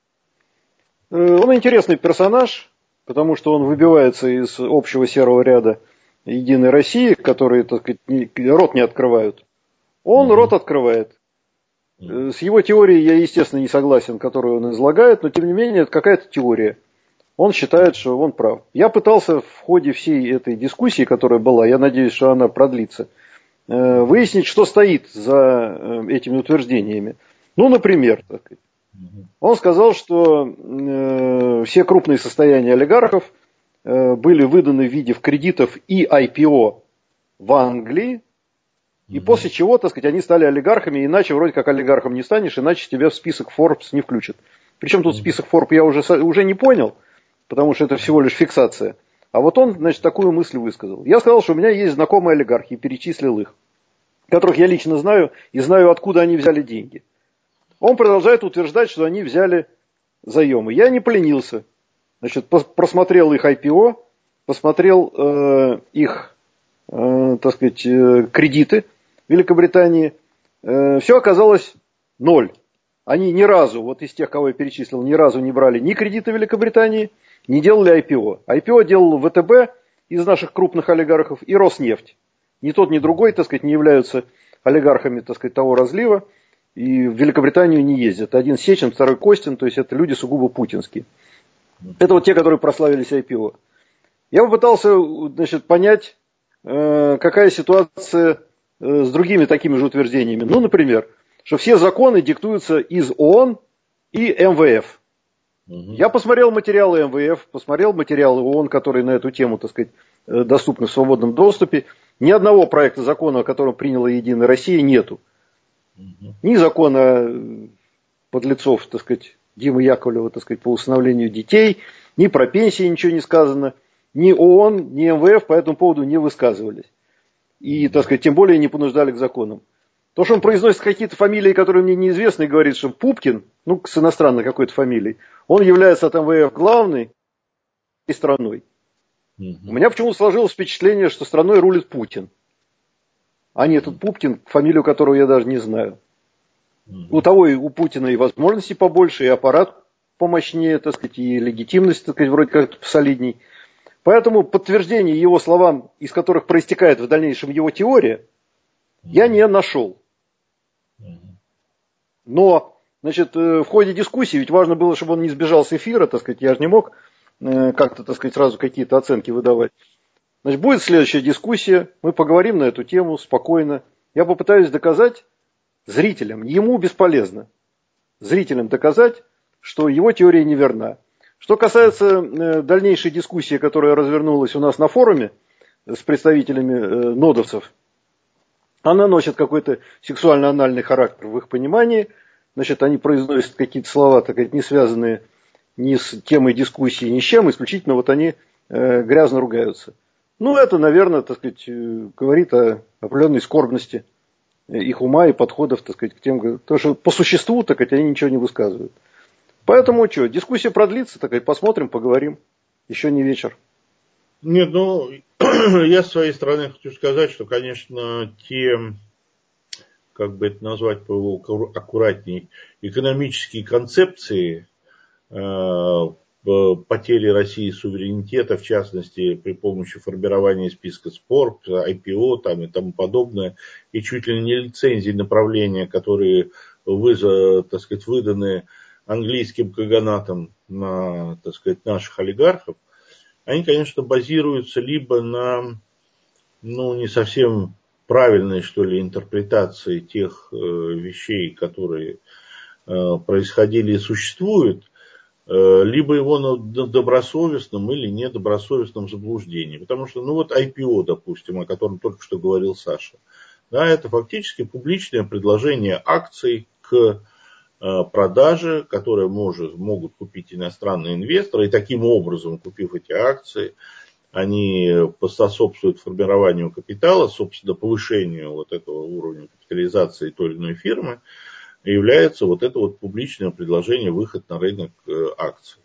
S2: Он интересный персонаж. Потому что он выбивается из общего серого ряда Единой России, которые, так сказать, рот не открывают. Он mm-hmm. рот открывает. Mm-hmm. С его теорией я, естественно, не согласен, которую он излагает, но, тем не менее, это какая-то теория. Он считает, что он прав. Я пытался в ходе всей этой дискуссии, которая была, я надеюсь, что она продлится, выяснить, что стоит за этими утверждениями. Ну, например, так сказать. Он сказал, что э, все крупные состояния олигархов э, были выданы в виде кредитов и ай пи о в Англии, и mm-hmm. после чего, так сказать, они стали олигархами, иначе вроде как олигархом не станешь, иначе тебя в список Forbes не включат. Причем тут mm-hmm. список Forbes я уже, уже не понял, потому что это всего лишь фиксация. А вот он, значит, такую мысль высказал. Я сказал, что у меня есть знакомые олигархи, и перечислил их, которых я лично знаю, и знаю, откуда они взяли деньги. Он продолжает утверждать, что они взяли заемы. Я не поленился. Значит, просмотрел их ай пи о, посмотрел э, их, э, так сказать, э, кредиты в Великобритании, э, все оказалось ноль. Они ни разу, вот из тех, кого я перечислил, ни разу не брали ни кредиты Великобритании, не делали ай пи о. ай пи о делал вэ тэ бэ из наших крупных олигархов и Роснефть. Ни тот, ни другой, так сказать, не являются олигархами, так сказать, того разлива. И в Великобританию не ездят. Один Сечин, второй Костин, то есть это люди сугубо путинские. Это вот те, которые прославились ай пи о. Я попытался, значит, понять, э, какая ситуация э, с другими такими же утверждениями. Ну, например, что все законы диктуются из ООН и эм вэ эф. Угу. Я посмотрел материалы эм вэ эф, посмотрел материалы ООН, которые на эту тему, так сказать, доступны в свободном доступе. Ни одного проекта закона, о котором приняла Единая Россия, нету. Угу. Ни закона подлецов, так сказать, Димы Яковлева, так сказать, по усыновлению детей, ни про пенсии ничего не сказано, ни ООН, ни эм вэ эф по этому поводу не высказывались. И, так сказать, тем более не понуждали к законам. То, что он произносит какие-то фамилии, которые мне неизвестны, и говорит, что Пупкин, ну, с иностранной какой-то фамилией, он является от эм вэ эф главной страной. Mm-hmm. У меня почему-то сложилось впечатление, что страной рулит Путин. А не этот Пупкин, фамилию которого я даже не знаю. Mm-hmm. У того и у Путина и возможностей побольше, и аппарат помощнее, так сказать, и легитимность, так сказать, вроде как посолидней. Поэтому подтверждение его словам, из которых проистекает в дальнейшем его теория, mm-hmm. я не нашел. Но, значит, в ходе дискуссии, ведь важно было, чтобы он не сбежал с эфира, так сказать, я же не мог как-то, так сказать, сразу какие-то оценки выдавать. Значит, будет следующая дискуссия, мы поговорим на эту тему спокойно. Я попытаюсь доказать зрителям, ему бесполезно, зрителям доказать, что его теория неверна. Что касается дальнейшей дискуссии, которая развернулась у нас на форуме с представителями нодовцев, она носит какой-то сексуально-анальный характер в их понимании. Значит, они произносят какие-то слова, так сказать, не связанные ни с темой дискуссии, ни с чем. Исключительно вот они э, грязно ругаются. Ну, это, наверное, так сказать, говорит о определенной скорбности их ума и подходов, так сказать, к тем. Потому что по существу, так сказать, они ничего не высказывают. Поэтому что, дискуссия продлится, так сказать, посмотрим, поговорим. Еще не вечер.
S1: Нет, ну, я с своей стороны хочу сказать, что, конечно, те, как бы это назвать аккуратней, экономические концепции э, потери России суверенитета, в частности, при помощи формирования списка спор, ай пи о там, и тому подобное, и чуть ли не лицензии направления, которые вы, так сказать, выданы английским каганатом на, так сказать, наших олигархов, они, конечно, базируются либо на, ну, не совсем правильной, что ли, интерпретации тех э, вещей, которые э, происходили и существуют, э, либо его на добросовестном или недобросовестном заблуждении. Потому что, ну, вот ай пи о, допустим, о котором только что говорил Саша, да, это фактически публичное предложение акций к продажи, которые может, могут купить иностранные инвесторы, и таким образом, купив эти акции, они поспособствуют формированию капитала, собственно, повышению вот этого уровня капитализации той или иной фирмы, и является вот это вот публичное предложение, выход на рынок акций,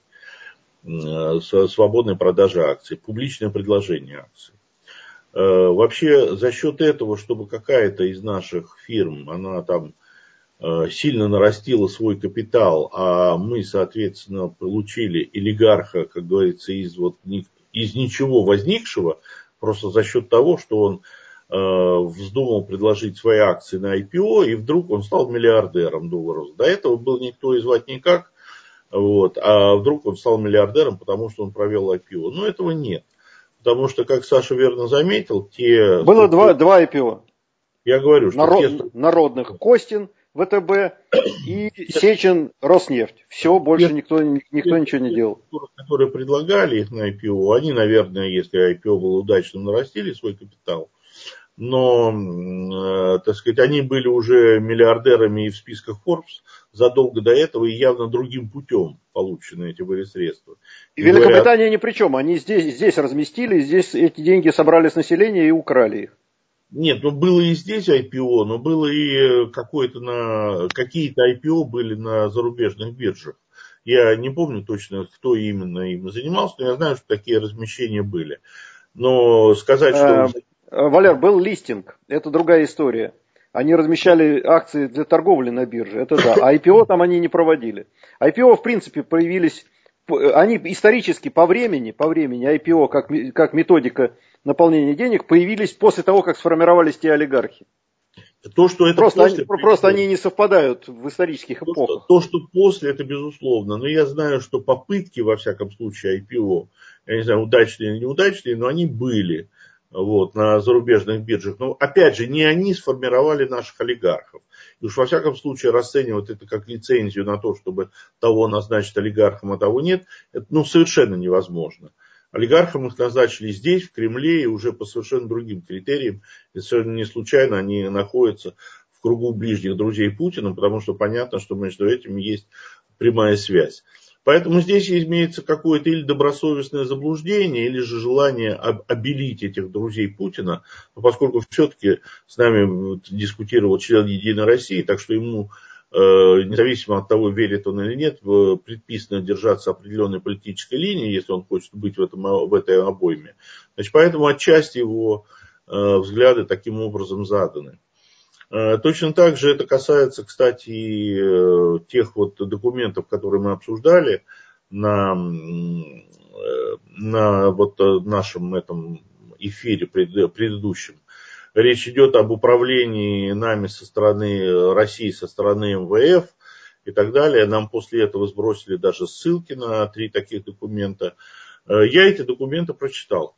S1: свободной продажи акций, публичное предложение акций. Вообще, за счет этого, чтобы какая-то из наших фирм, она там сильно нарастила свой капитал, а мы, соответственно, получили олигарха, как говорится, из, вот, из ничего возникшего, просто за счет того, что он э, вздумал предложить свои акции на ай пи о, и вдруг он стал миллиардером долларов. До этого был никто и звать никак, вот, а вдруг он стал миллиардером, потому что он провел ай пи о. Но этого нет. Потому что, как Саша верно заметил, те...
S2: Было два, два ай пи о.
S1: Я говорю, что...
S2: Народ,
S1: те...
S2: Народных. Костин, вэ тэ бэ и Сечин, Роснефть. Все, больше никто, никто ничего не делал.
S1: Которые предлагали их на ай пи о, они, наверное, если ай пи о было удачным, нарастили свой капитал. Но, э, так сказать, они были уже миллиардерами и в списках Forbes задолго до этого, и явно другим путем получены эти были средства.
S2: И, и Великобритания говорят, ни при чем. Они здесь, здесь разместили, здесь эти деньги собрали с населения и украли их.
S1: Нет, ну было и здесь ай пи о, но было и какое-то на, какие-то ай пи о были на зарубежных биржах. Я не помню точно, кто именно им занимался, но я знаю, что такие размещения были. Но сказать, что...
S2: Валер, был листинг, это другая история. Они размещали акции для торговли на бирже, это да. А ай пи о там они не проводили. ай пи о, в принципе, появились, они исторически по времени, по времени ай пи о как, как методика наполнения денег появились после того, как сформировались те олигархи.
S1: То, что это
S2: просто,
S1: после,
S2: они, просто они не совпадают в исторических
S1: то,
S2: эпохах.
S1: Что, то, что после, это безусловно. Но я знаю, что попытки, во всяком случае, ай пи о, я не знаю, удачные или неудачные, но они были вот, на зарубежных биржах. Но, опять же, не они сформировали наших олигархов. И уж, во всяком случае, расценивать это как лицензию на то, чтобы того назначить олигархом, а того нет, это ну, совершенно невозможно. Олигархам их назначили здесь, в Кремле, и уже по совершенно другим критериям. И совершенно не случайно они находятся в кругу ближних друзей Путина, потому что понятно, что между этими есть прямая связь. Поэтому здесь имеется какое-то или добросовестное заблуждение, или же желание обелить этих друзей Путина, но поскольку все-таки с нами дискутировал член Единой России, так что ему, независимо от того, верит он или нет, предписано держаться определенной политической линии, если он хочет быть в, этом, в этой обойме. Значит, поэтому отчасти его взгляды таким образом заданы. Точно так же это касается, кстати, и тех вот документов, которые мы обсуждали на, на вот нашем этом эфире предыдущем. Речь идет об управлении нами со стороны России, со стороны эм вэ эф и так далее. Нам после этого сбросили даже ссылки на три таких документа. Я эти документы прочитал.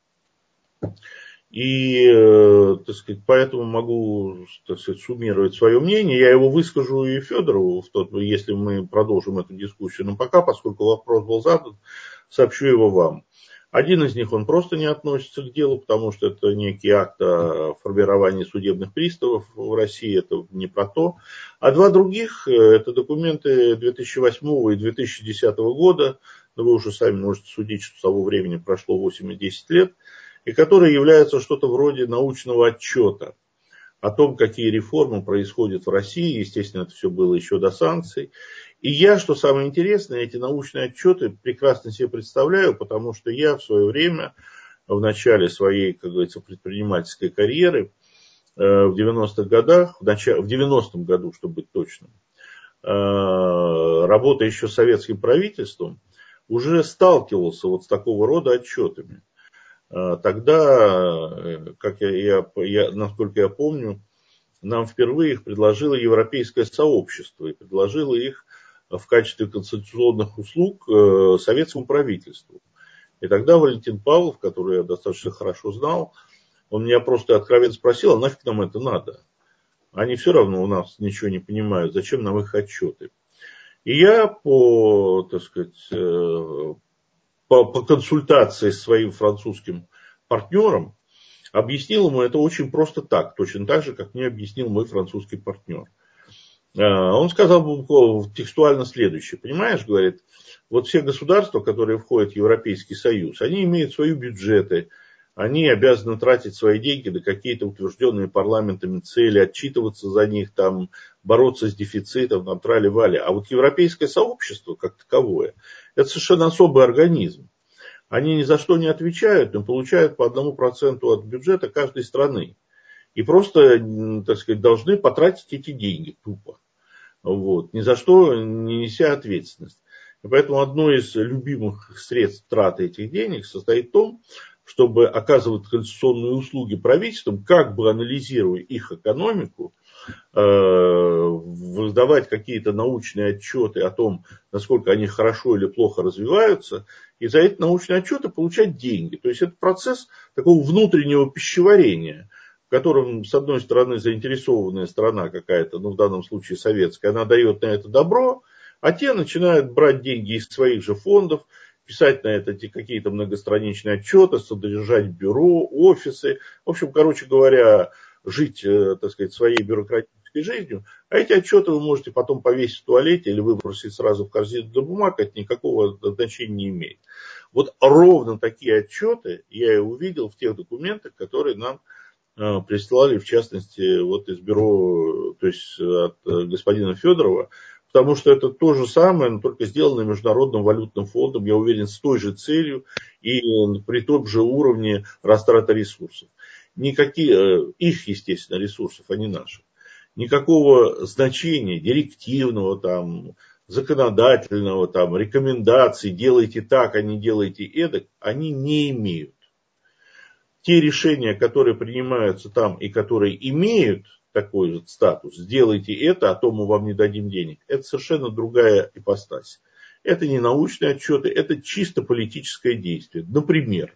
S1: И, так сказать, поэтому могу, так сказать, суммировать свое мнение. Я его выскажу и Федорову, в тот, если мы продолжим эту дискуссию. Но пока, поскольку вопрос был задан, сообщу его вам. Один из них, он просто не относится к делу, потому что это некий акт о формировании судебных приставов в России, это не про то. А два других, это документы две тысячи восьмого и две тысячи десятого года, но вы уже сами можете судить, что с того времени прошло восемь и десять лет, и которые являются что-то вроде научного отчета о том, какие реформы происходят в России. Естественно, это все было еще до санкций. И я, что самое интересное, эти научные отчеты прекрасно себе представляю, потому что я в свое время, в начале своей, как говорится, предпринимательской карьеры, в девяностых годах, в, начале, в девяностом году, чтобы быть точным, работая еще с советским правительством, уже сталкивался вот с такого рода отчетами. Тогда, как я, я, я, насколько я помню, нам впервые их предложило Европейское сообщество и предложило их в качестве консультационных услуг советскому правительству. И тогда Валентин Павлов, который я достаточно хорошо знал, он меня просто откровенно спросил, а нафиг нам это надо? Они все равно у нас ничего не понимают, зачем нам их отчеты? И я по, так сказать, по, по консультации с своим французским партнером объяснил ему это очень просто так, точно так же, как мне объяснил мой французский партнер. Он сказал текстуально следующее. Понимаешь, говорит, вот все государства, которые входят в Европейский Союз, они имеют свои бюджеты, они обязаны тратить свои деньги на какие-то утвержденные парламентами цели, отчитываться за них, там, бороться с дефицитом, там, трали-вали. А вот Европейское сообщество, как таковое, это совершенно особый организм. Они ни за что не отвечают, но получают по одному проценту от бюджета каждой страны. И просто, так сказать, должны потратить эти деньги тупо. Вот, ни за что не неся ответственность. И поэтому одно из любимых средств траты этих денег состоит в том, чтобы оказывать конституционные услуги правительствам, как бы анализируя их экономику, выдавать какие-то научные отчеты о том, насколько они хорошо или плохо развиваются, и за эти научные отчеты получать деньги. То есть это процесс такого внутреннего пищеварения, в котором, с одной стороны, заинтересованная страна какая-то, ну в данном случае советская, она дает на это добро, а те начинают брать деньги из своих же фондов, писать на это какие-то многостраничные отчеты, содержать бюро, офисы. В общем, короче говоря, жить, так сказать, своей бюрократической жизнью. А эти отчеты вы можете потом повесить в туалете или выбросить сразу в корзину для бумаг, это никакого значения не имеет. Вот ровно такие отчеты я и увидел в тех документах, которые нам прислали, в частности, вот из бюро, то есть от господина Федорова, потому что это то же самое, но только сделано Международным валютным фондом, я уверен, с той же целью и при том же уровне растраты ресурсов. Никакие, их, естественно, ресурсов, а не наших. никакого значения директивного, там, законодательного, там, рекомендаций, делайте так, а не делайте эдак, они не имеют. Те решения, которые принимаются там и которые имеют такой же статус, сделайте это, а то мы вам не дадим денег, это совершенно другая ипостась. Это не научные отчеты, это чисто политическое действие. Например,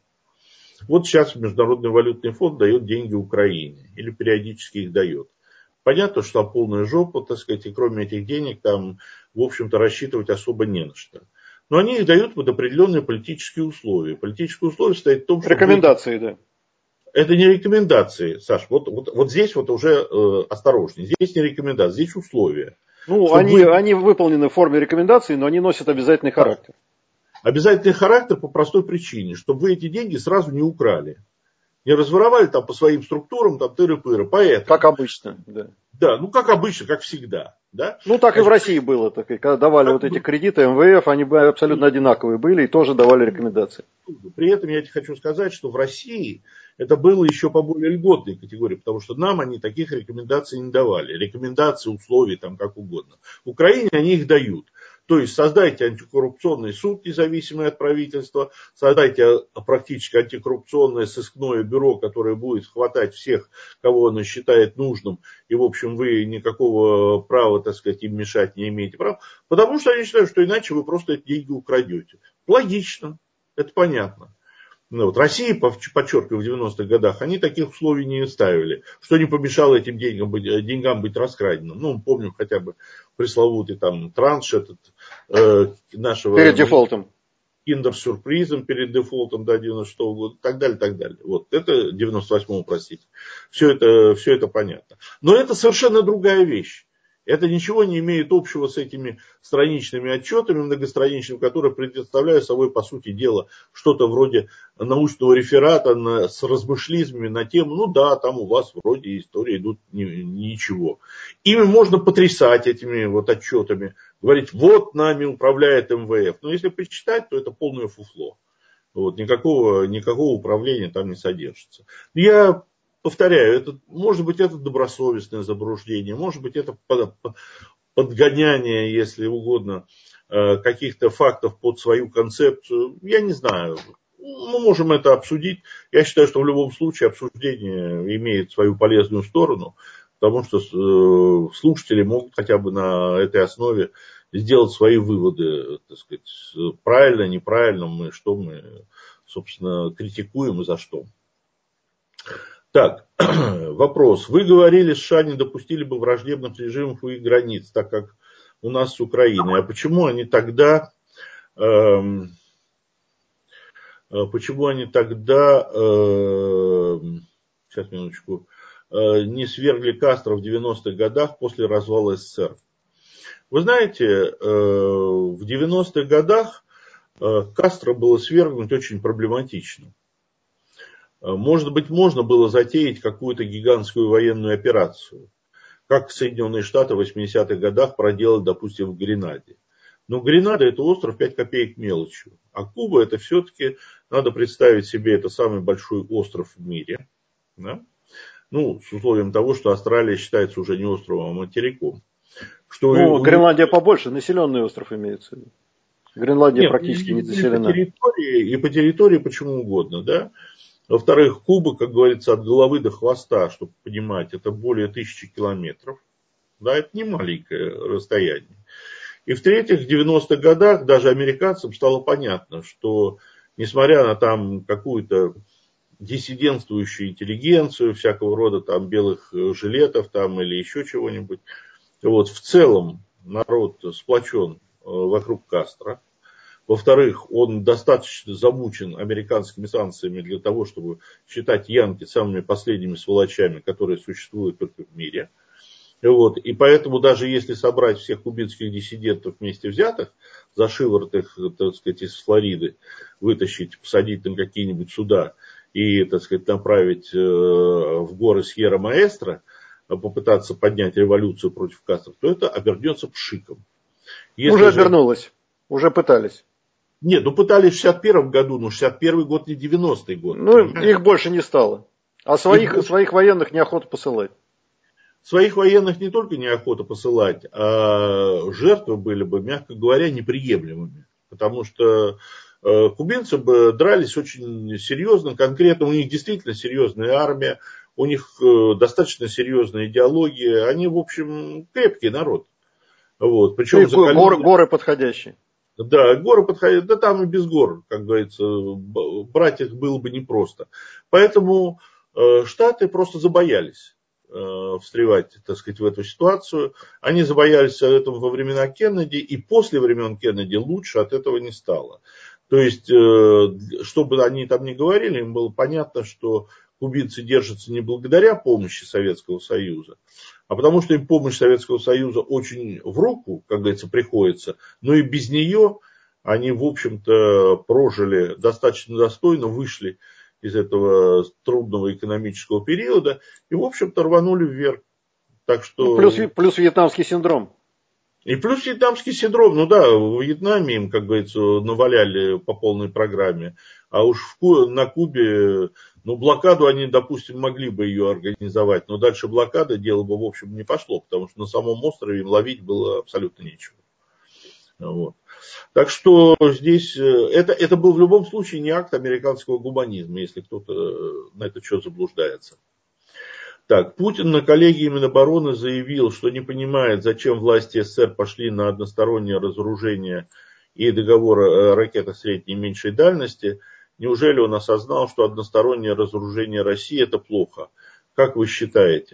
S1: вот сейчас Международный валютный фонд дает деньги Украине, или периодически их дает. Понятно, что там полная жопа, так сказать, и кроме этих денег там, в общем-то, рассчитывать особо не на что. Но они их дают под определенные политические условия. Политические условия стоят в том, что...
S2: Рекомендации, да.
S1: Это не рекомендации, Саш. Вот, вот, вот здесь вот уже э, осторожнее. Здесь не рекомендации, здесь условия.
S2: Ну, они, вы... они выполнены в форме рекомендаций, но они носят обязательный характер.
S1: Обязательный характер по простой причине, чтобы вы эти деньги сразу не украли. Не разворовали там по своим структурам, там тыры-пыры. Поэтому...
S2: Как обычно, да.
S1: Да, ну как обычно, как всегда. Да?
S2: Ну так и в России было. Так, и когда давали так, вот эти кредиты эм вэ эф, они абсолютно одинаковые были и тоже давали рекомендации.
S1: При этом я тебе хочу сказать, что в России это было еще по более льготной категории, потому что нам они таких рекомендаций не давали. Рекомендации, условия, там как угодно. В Украине они их дают. То есть создайте антикоррупционный суд, независимый от правительства, создайте практически антикоррупционное сыскное бюро, которое будет хватать всех, кого оно считает нужным, и, в общем, вы никакого права, так сказать, им мешать не имеете права, потому что они считают, что иначе вы просто эти деньги украдете. Логично, это понятно. Ну, вот Россия, подчеркиваю, в девяностых годах, они таких условий не ставили, что не помешало этим деньгам быть, деньгам быть раскраденным. Ну, помню хотя бы пресловутый там транш этот э, нашего...
S2: Перед дефолтом.
S1: Киндер-сюрпризом перед дефолтом до девяносто шестого года, так далее, так далее. Вот, это девяносто восьмого, простите. Все это, все это понятно. Но это совершенно другая вещь. Это ничего не имеет общего с этими страничными отчетами многостраничными, которые представляют собой, по сути дела, что-то вроде научного реферата на, с размышлизмами на тему, ну да, там у вас вроде истории идут ни, ничего. Ими можно потрясать, этими вот отчетами, говорить, вот нами управляет эм вэ эф. Но если почитать, то это полное фуфло. Вот, никакого, никакого управления там не содержится. Я повторяю, это, может быть, это добросовестное заблуждение, может быть, это подгоняние, если угодно, каких-то фактов под свою концепцию. Я не знаю. Мы можем это обсудить. Я считаю, что в любом случае обсуждение имеет свою полезную сторону, потому что слушатели могут хотя бы на этой основе сделать свои выводы, так сказать, правильно, неправильно, мы, что мы, собственно, критикуем и за что. Так, вопрос. Вы говорили, США не допустили бы враждебных режимов у их границ, так как у нас с Украиной. А почему они тогда, э, почему они тогда, э, сейчас минуточку, э, не свергли Кастро в девяностых годах после развала эс эс эс эр? Вы знаете, э, в девяностых годах э, Кастро было свергнуть очень проблематично. Может быть, можно было затеять какую-то гигантскую военную операцию, как Соединенные Штаты в восьмидесятых годах проделали, допустим, в Гренаде. Но Гренада это остров пять копеек мелочью, а Куба это все-таки, надо представить себе, это самый большой остров в мире. Да? Ну, с условием того, что Австралия считается уже не островом, а материком. Что
S2: ну,
S1: у...
S2: Гренландия побольше, населенный остров имеется в виду. Гренландия
S1: Нет,
S2: практически
S1: и,
S2: не заселена.
S1: И по территории, и по территории почему угодно, да. Во-вторых, Куба, как говорится, от головы до хвоста, чтобы понимать, это более тысячи километров. Да, это не маленькое расстояние. И в-третьих, в девяностых годах даже американцам стало понятно, что несмотря на там какую-то диссидентствующую интеллигенцию, всякого рода там белых жилетов там или еще чего-нибудь, вот, в целом народ сплочен вокруг Кастро. Во-вторых, он достаточно замучен американскими санкциями для того, чтобы считать янки самыми последними сволочами, которые существуют только в мире. Вот. И поэтому даже если собрать всех кубинских диссидентов вместе взятых, за шиворот их, так сказать, из Флориды вытащить, посадить на какие-нибудь суда и, так сказать, направить в горы Сьерра-Маэстро, попытаться поднять революцию против Кастро, то это обернется пшиком.
S2: Если уже же... обернулось, уже пытались.
S1: Нет, ну пытались в шестьдесят первом году, но шестьдесят первый год не девяностый год.
S2: Ну, понимаете? Их больше не стало. А своих, больше... своих военных неохота посылать.
S1: своих военных не только неохота посылать, а жертвы были бы, мягко говоря, неприемлемыми. Потому что кубинцы бы дрались очень серьезно, конкретно у них действительно серьезная армия, у них достаточно серьезная идеология, они, в общем, крепкий народ. Вот. Причем
S2: закаленные... горы, горы подходящие.
S1: Да, горы подходят, да там и без гор, как говорится, брать их было бы непросто. Поэтому э, Штаты просто забоялись э, встревать, так сказать, в эту ситуацию. Они забоялись этого во времена Кеннеди, и после времен Кеннеди лучше от этого не стало. То есть, э, что бы они там ни говорили, им было понятно, что кубинцы держатся не благодаря помощи Советского Союза, а потому что им помощь Советского Союза очень в руку, как говорится, приходится, но и без нее они, в общем-то, прожили достаточно достойно, вышли из этого трудного экономического периода и, в общем-то, рванули вверх. Так что...
S2: Ну, плюс, плюс вьетнамский синдром.
S1: И плюс вьетнамский синдром, ну да, в Вьетнаме им, как говорится, наваляли по полной программе, а уж в, на Кубе, ну, блокаду они, допустим, могли бы ее организовать, но дальше блокады дело бы, в общем, не пошло, потому что на самом острове им ловить было абсолютно нечего. Вот. Так что здесь, это, это был в любом случае не акт американского гуманизма, если кто-то на это что заблуждается. Так, Путин на коллегии Минобороны заявил, что не понимает, зачем власти СССР пошли на одностороннее разоружение и договор о ракетах средней и меньшей дальности. Неужели он осознал, что одностороннее разоружение России это плохо? Как вы считаете?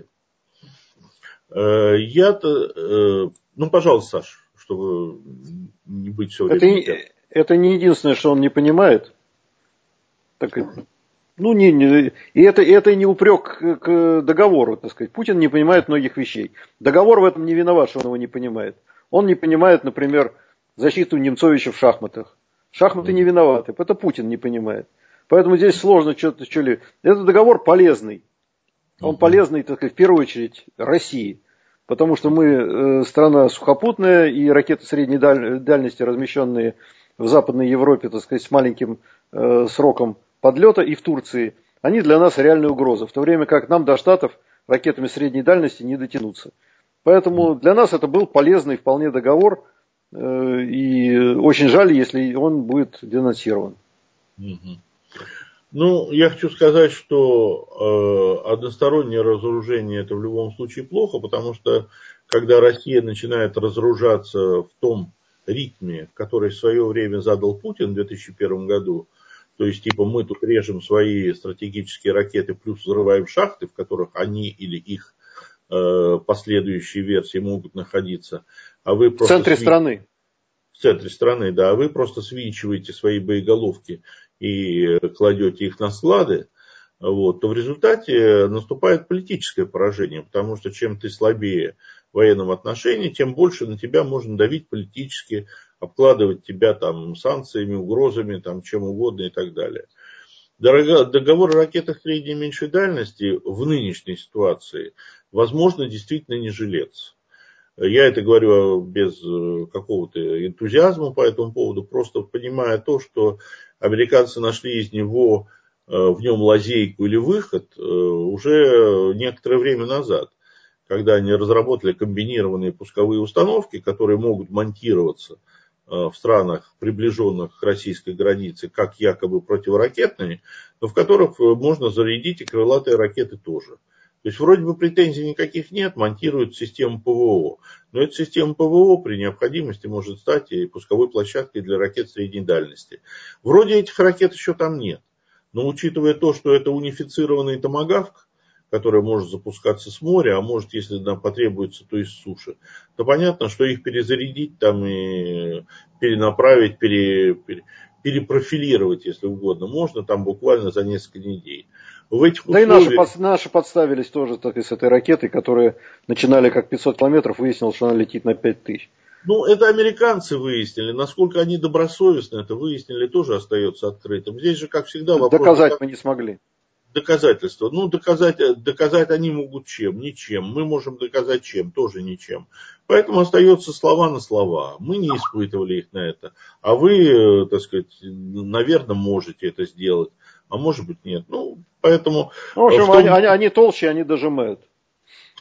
S1: Я-то... Ну, пожалуйста, Саш, чтобы не быть все время...
S2: Это, это не единственное, что он не понимает. Так, ну, не, не, и это, это не упрек к, к договору, так сказать. Путин не понимает многих вещей. Договор в этом не виноват, что он его не понимает. Он не понимает, например, защиту Немцовича в шахматах. Шахматы не виноваты, это Путин не понимает. Поэтому здесь сложно что-то... Что ли. Этот договор полезный. Он полезный, так сказать, в первую очередь России. Потому что мы э, страна сухопутная, и ракеты средней даль, дальности, размещенные в Западной Европе, так сказать, с маленьким э, сроком подлета, и в Турции, они для нас реальная угроза. В то время как нам до Штатов ракетами средней дальности не дотянуться. Поэтому для нас это был полезный вполне договор. Э, и очень жаль, если он будет денонсирован.
S1: Ну, я хочу сказать, что э, одностороннее разоружение это в любом случае плохо, потому что когда Россия начинает разоружаться в том ритме, который в свое время задал Путин в две тысячи первом году, то есть типа мы тут режем свои стратегические ракеты, плюс взрываем шахты, в которых они или их э, последующие версии могут находиться, а вы просто...
S2: В центре сви... страны.
S1: В центре страны, да, а вы просто свинчиваете свои боеголовки и кладете их на склады, вот, то в результате наступает политическое поражение, потому что чем ты слабее в военном отношении, тем больше на тебя можно давить политически, обкладывать тебя там санкциями, угрозами, там, чем угодно и так далее. Договор о ракетах средней и меньшей дальности в нынешней ситуации, возможно, действительно не жилец. Я это говорю без какого-то энтузиазма по этому поводу, просто понимая то, что американцы нашли из него, в нем лазейку или выход уже некоторое время назад, когда они разработали комбинированные пусковые установки, которые могут монтироваться в странах, приближенных к российской границе, как якобы противоракетные, но в которых можно зарядить и крылатые ракеты тоже. То есть вроде бы претензий никаких нет, монтируют систему ПВО. Но эта система ПВО при необходимости может стать и пусковой площадкой для ракет средней дальности. Вроде этих ракет еще там нет. Но учитывая то, что это унифицированный томагавк, который может запускаться с моря, а может, если нам потребуется, то и с суши, то понятно, что их перезарядить там и перенаправить, пере, пере, перепрофилировать, если угодно, можно там буквально за несколько недель. В этих
S2: да
S1: условиях...
S2: и наши, наши подставились тоже так, и с этой ракетой, которые начинали как пятьсот километров, выяснилось, что она летит на пять тысяч.
S1: Ну, это американцы выяснили. Насколько они добросовестно это выяснили, тоже остается открытым. Здесь же, как всегда, вопрос...
S2: Доказать мы не смогли.
S1: Доказательства. Ну, доказать, доказать они могут чем? Ничем. Мы можем доказать чем? Тоже ничем. Поэтому остается слова на слова. Мы не испытывали их на это. А вы, так сказать, наверное, можете это сделать. А может быть нет. Ну, поэтому...
S2: Ну, в общем,
S1: в том,
S2: они, они, они толще, они дожимают.
S1: В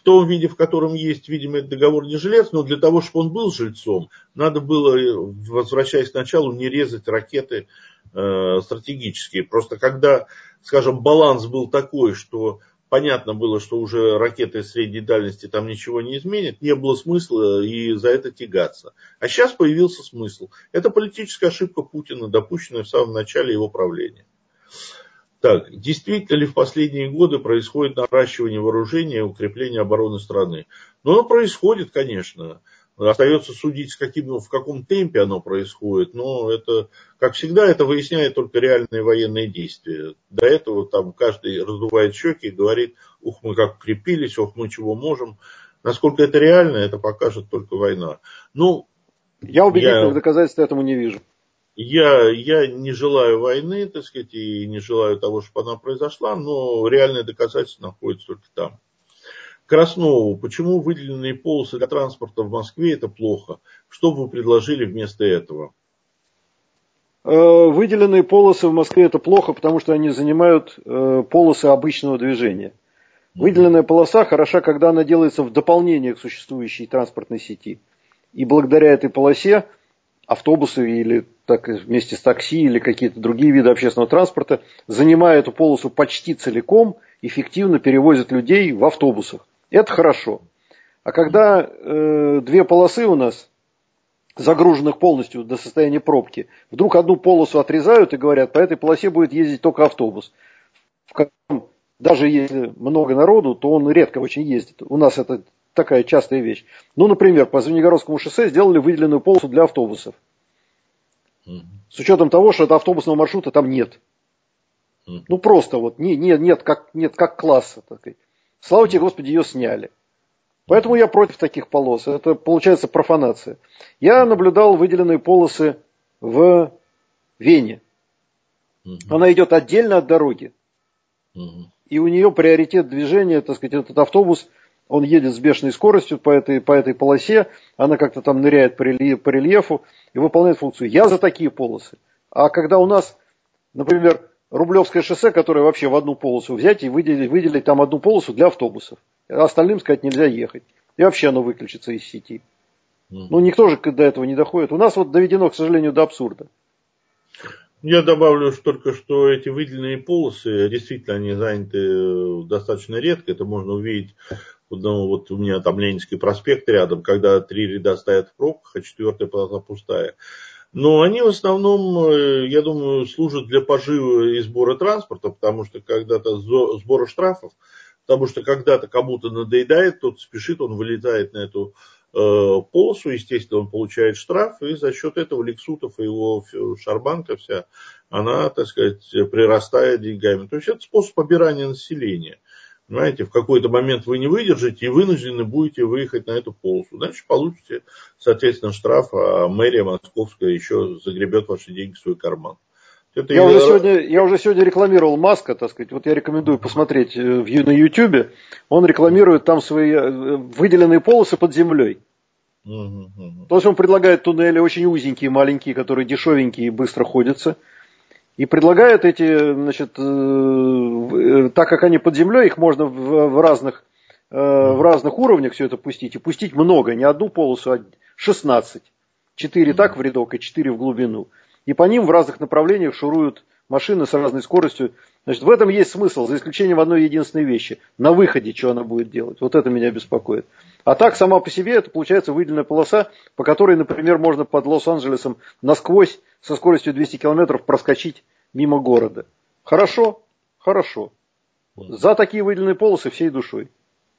S1: том виде, в котором есть, видимо, этот договор не жилец, но для того, чтобы он был жильцом, надо было, возвращаясь к началу, не резать ракеты э, стратегические. Просто когда, скажем, баланс был такой, что понятно было, что уже ракеты средней дальности там ничего не изменят, не было смысла и за это тягаться. А сейчас появился смысл. Это политическая ошибка Путина, допущенная в самом начале его правления. Так, действительно ли в последние годы происходит наращивание вооружения и укрепление обороны страны? Ну, оно происходит, конечно. Остается судить, с каким, в каком темпе оно происходит, но это, как всегда, это выясняет только реальные военные действия. До этого там каждый раздувает щеки и говорит, ух, мы как укрепились, ух, мы чего можем. Насколько это реально, это покажет только война. Ну,
S2: я убедительных я... доказательств этому не вижу.
S1: Я, я не желаю войны, так сказать, и не желаю того, чтобы она произошла, но реальные доказательства находятся только там. Краснову, почему выделенные полосы для транспорта в Москве это плохо? Что бы вы предложили вместо этого?
S2: Выделенные полосы в Москве это плохо, потому что они занимают полосы обычного движения. Выделенная полоса хороша, когда она делается в дополнение к существующей транспортной сети. И благодаря этой полосе автобусы или так, вместе с такси или какие-то другие виды общественного транспорта, занимая эту полосу почти целиком, эффективно перевозят людей в автобусах. Это хорошо. А когда э, две полосы у нас, загруженных полностью до состояния пробки, вдруг одну полосу отрезают и говорят, по этой полосе будет ездить только автобус, в котором даже если много народу, то он редко очень ездит. У нас это такая частая вещь. Ну, например, по Звенигородскому шоссе сделали выделенную полосу для автобусов. Mm-hmm. С учетом того, что это автобусного маршрута там нет. Mm-hmm. Ну, просто вот не, не, нет, как, нет как класса. Так. Слава тебе, Господи, ее сняли. Поэтому я против таких полос. Это получается профанация. Я наблюдал выделенные полосы в Вене. Mm-hmm. Она идет отдельно от дороги. Mm-hmm. И у нее приоритет движения, так сказать, этот автобус, он едет с бешеной скоростью по этой, по этой полосе, она как-то там ныряет по рельефу и выполняет функцию. Я за такие полосы. А когда у нас, например, Рублевское шоссе, которое вообще в одну полосу взять и выделить, выделить там одну полосу для автобусов. А остальным сказать нельзя ехать. И вообще оно выключится из сети. Mm-hmm. Ну никто же до этого не доходит. У нас вот доведено, к сожалению, до абсурда.
S1: Я добавлю только, что эти выделенные полосы, действительно, они заняты достаточно редко. Это можно увидеть. Ну, вот у меня там Ленинский проспект рядом, когда три ряда стоят в пробках, а четвертая полоса пустая. Но они в основном, я думаю, служат для пожива и сбора транспорта, потому что когда-то сбора штрафов, потому что когда-то кому-то надоедает, тот спешит, он вылетает на эту э, полосу, естественно, он получает штраф, и за счет этого Лексутов и его шарманка вся, она, так сказать, прирастает деньгами. То есть это способ побирания населения. Понимаете, в какой-то момент вы не выдержите и вынуждены будете выехать на эту полосу. Значит, получите, соответственно, штраф, а мэрия московская еще загребет ваши деньги в свой карман. Это
S2: я, уже сегодня, я уже сегодня рекламировал Маска, так сказать. Вот я рекомендую посмотреть в, на Ютубе. Он рекламирует там свои выделенные полосы под землей. Uh-huh, uh-huh. То есть он предлагает туннели очень узенькие, маленькие, которые дешевенькие и быстро ходятся. И предлагает эти, значит, э, так как они под землей, их можно в, в, разных, э, в разных уровнях все это пустить. И пустить много, не одну полосу, а шестнадцать. Четыре так в рядок и четыре в глубину. И по ним в разных направлениях шуруют машины с разной скоростью. Значит, в этом есть смысл, за исключением одной единственной вещи. На выходе, что она будет делать. Вот это меня беспокоит. А так, сама по себе, это получается выделенная полоса, по которой, например, можно под Лос-Анджелесом насквозь со скоростью двести километров проскочить мимо города. Хорошо? Хорошо. За такие выделенные полосы всей душой.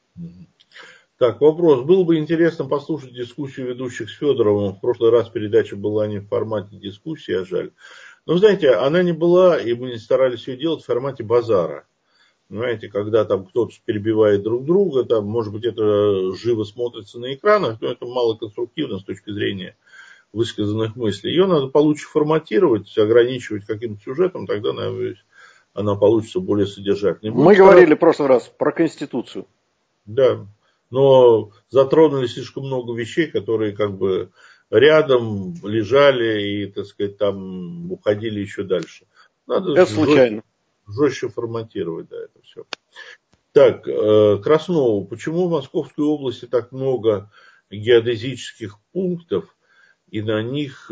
S1: Так, вопрос. Было бы интересно послушать дискуссию ведущих с Федоровым. В прошлый раз передача была не в формате дискуссии, а жаль. Но, знаете, она не была, и мы не старались ее делать в формате базара. Понимаете, когда там кто-то перебивает друг друга, там, может быть, это живо смотрится на экранах, но это мало конструктивно с точки зрения высказанных мыслей. Ее надо получше форматировать, ограничивать каким-то сюжетом, тогда, наверное, она получится более содержательной.
S2: Мы Будем говорили стараться... в прошлый раз про Конституцию.
S1: Да, но затронули слишком много вещей, которые как бы рядом лежали и, так сказать, там уходили еще дальше. Надо
S2: это случайно.
S1: Жестче, жестче форматировать, да, это все. Так, Краснову. Почему в Московской области так много геодезических пунктов и на них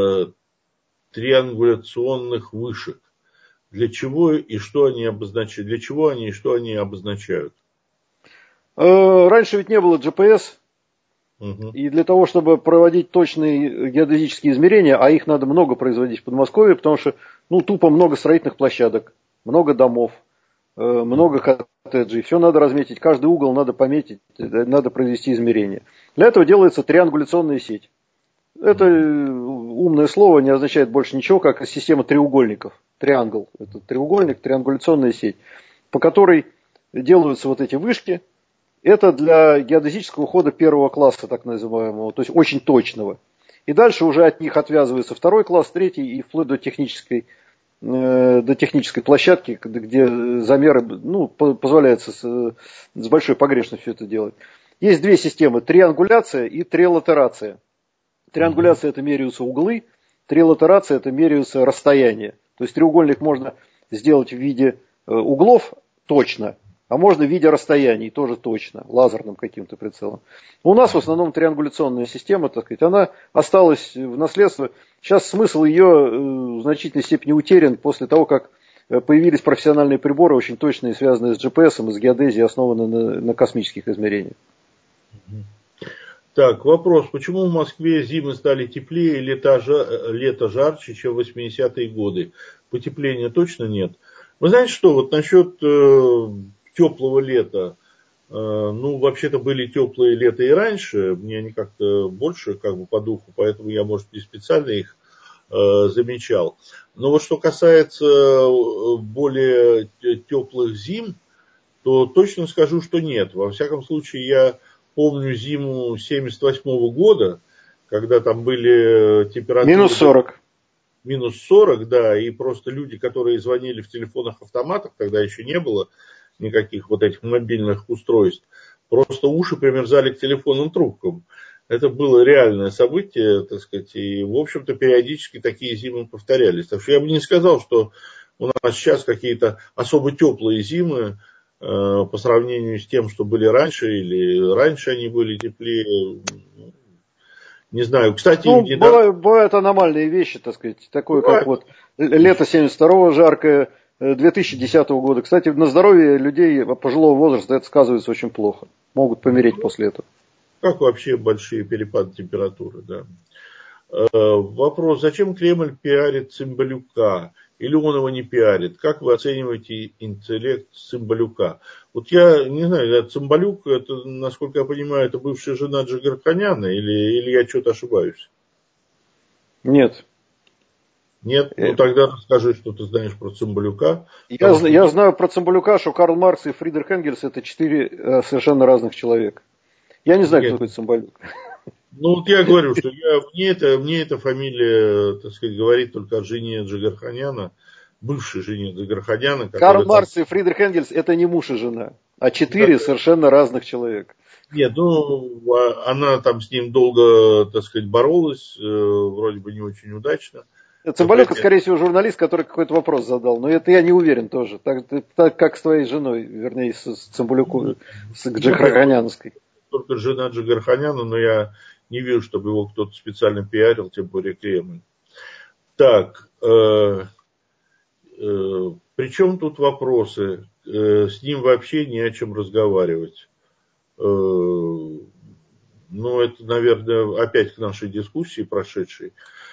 S1: триангуляционных вышек? Для чего и что они обозначают? Для чего они и что они обозначают?
S2: Раньше ведь не было джи пи эс.
S1: Угу.
S2: И для того, чтобы проводить точные геодезические измерения, а их надо много производить в Подмосковье, потому что ну, тупо много строительных площадок, много домов, много коттеджей. Все надо разметить, каждый угол надо пометить, надо произвести измерения. Для этого делается триангуляционная сеть. Это умное слово не означает больше ничего, как система треугольников. Триангл. Это треугольник, триангуляционная сеть, по которой делаются вот эти вышки. Это для геодезического ухода первого класса, так называемого, то есть очень точного. И дальше уже от них отвязывается второй класс, третий и вплоть до технической, э, до технической площадки, где замеры ну, позволяется с, с большой погрешностью это делать. Есть две системы: триангуляция и трилатерация. Триангуляция — это меряются углы, трилатерация — это меряются расстояния. То есть треугольник можно сделать в виде углов точно, а можно в виде расстояний тоже точно, лазерным каким-то прицелом. У нас в основном триангуляционная система, так сказать, она осталась в наследство. Сейчас смысл ее в значительной степени утерян после того, как появились профессиональные приборы, очень точные, связанные с джи пи эс и с геодезией, основанные на, на космических измерениях.
S1: Так, вопрос. Почему в Москве зимы стали теплее и лето, лето жарче, чем в восьмидесятые годы? Потепления точно нет. Вы знаете что, вот насчет э, теплого лета, э, ну, вообще-то были теплые лета и раньше, мне они как-то больше как бы по духу, поэтому я, может, не специально их э, замечал. Но вот что касается более теплых зим, то точно скажу, что нет. Во всяком случае, я помню зиму семьдесят восьмого года, когда там были температуры...
S2: Минус сорок.
S1: Минус сорок, да, и просто люди, которые звонили в телефонных автоматах, тогда еще не было никаких вот этих мобильных устройств, просто уши примерзали к телефонным трубкам. Это было реальное событие, так сказать, и, в общем-то, периодически такие зимы повторялись. Так что я бы не сказал, что у нас сейчас какие-то особо теплые зимы, по сравнению с тем, что были раньше, или раньше они были теплее, не знаю. Кстати,
S2: ну,
S1: недавно...
S2: бывают, бывают аномальные вещи, так сказать, такое бывает. Как вот лето семьдесят второго жаркое, две тысячи десятого года. Кстати, на здоровье людей пожилого возраста это сказывается очень плохо. Могут помереть ну, после этого.
S1: Как вообще большие перепады температуры, да. Вопрос, зачем Кремль пиарит Цымбалюка? Или он его не пиарит? Как вы оцениваете интеллект Цымбалюка? Вот я не знаю, Цымбалюк, это, насколько я понимаю, это бывшая жена Джигарханяна, или, или я что-то ошибаюсь?
S2: Нет.
S1: Нет? Ну тогда расскажи, что ты знаешь про Цымбалюка.
S2: Я, что... я знаю про Цымбалюка, что Карл Маркс и Фридрих Энгельс это четыре совершенно разных человека. Я не знаю, Нет. кто такой Цымбалюк.
S1: Ну, вот я говорю, что я, мне, это, мне эта фамилия, так сказать, говорит только о жене Джигарханяна, бывшей жене Джигарханяна.
S2: Карл
S1: там...
S2: Маркс и Фридрих Энгельс это не муж и жена, а четыре да. совершенно разных человека.
S1: Нет, ну, она там с ним долго, так сказать, боролась, вроде бы не очень удачно.
S2: Цымбалюк, скорее всего, журналист, который какой-то вопрос задал, но это я не уверен тоже, так, так как с твоей женой, вернее, с, с Цымбалюком, с Джигарханяновской.
S1: Только жена Джигарханяна, но я не вижу, чтобы его кто-то специально пиарил, тем более Кремль. Так, э, э, причем тут вопросы? Э, с ним вообще не о чем разговаривать. Э, ну, это, наверное, опять к нашей дискуссии прошедшей.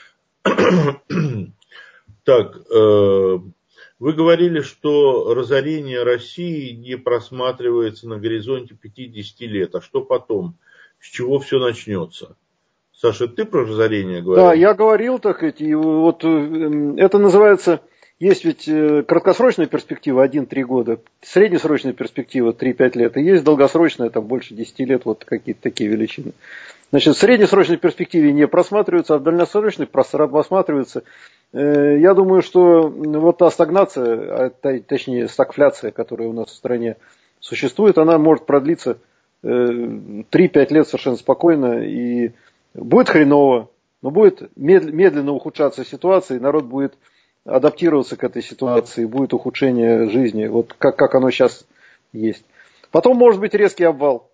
S1: Так, э, вы говорили, что разорение России не просматривается на горизонте пятидесяти лет. А что потом? С чего все начнется? Саша, ты про разорение говорил?
S2: Да, я говорил, так сказать, и вот это называется, есть ведь краткосрочная перспектива один-три года, среднесрочная перспектива три-пять лет, и есть долгосрочная, там больше десяти лет, вот какие-то такие величины. Значит, в среднесрочной перспективе не просматриваются, а в дальносрочной просматриваются. Я думаю, что вот та стагнация, точнее стагфляция, которая у нас в стране существует, она может продлиться три-пять лет совершенно спокойно, и будет хреново, но будет медленно ухудшаться ситуация, и народ будет адаптироваться к этой ситуации, будет ухудшение жизни, вот как, как оно сейчас есть. Потом может быть резкий обвал.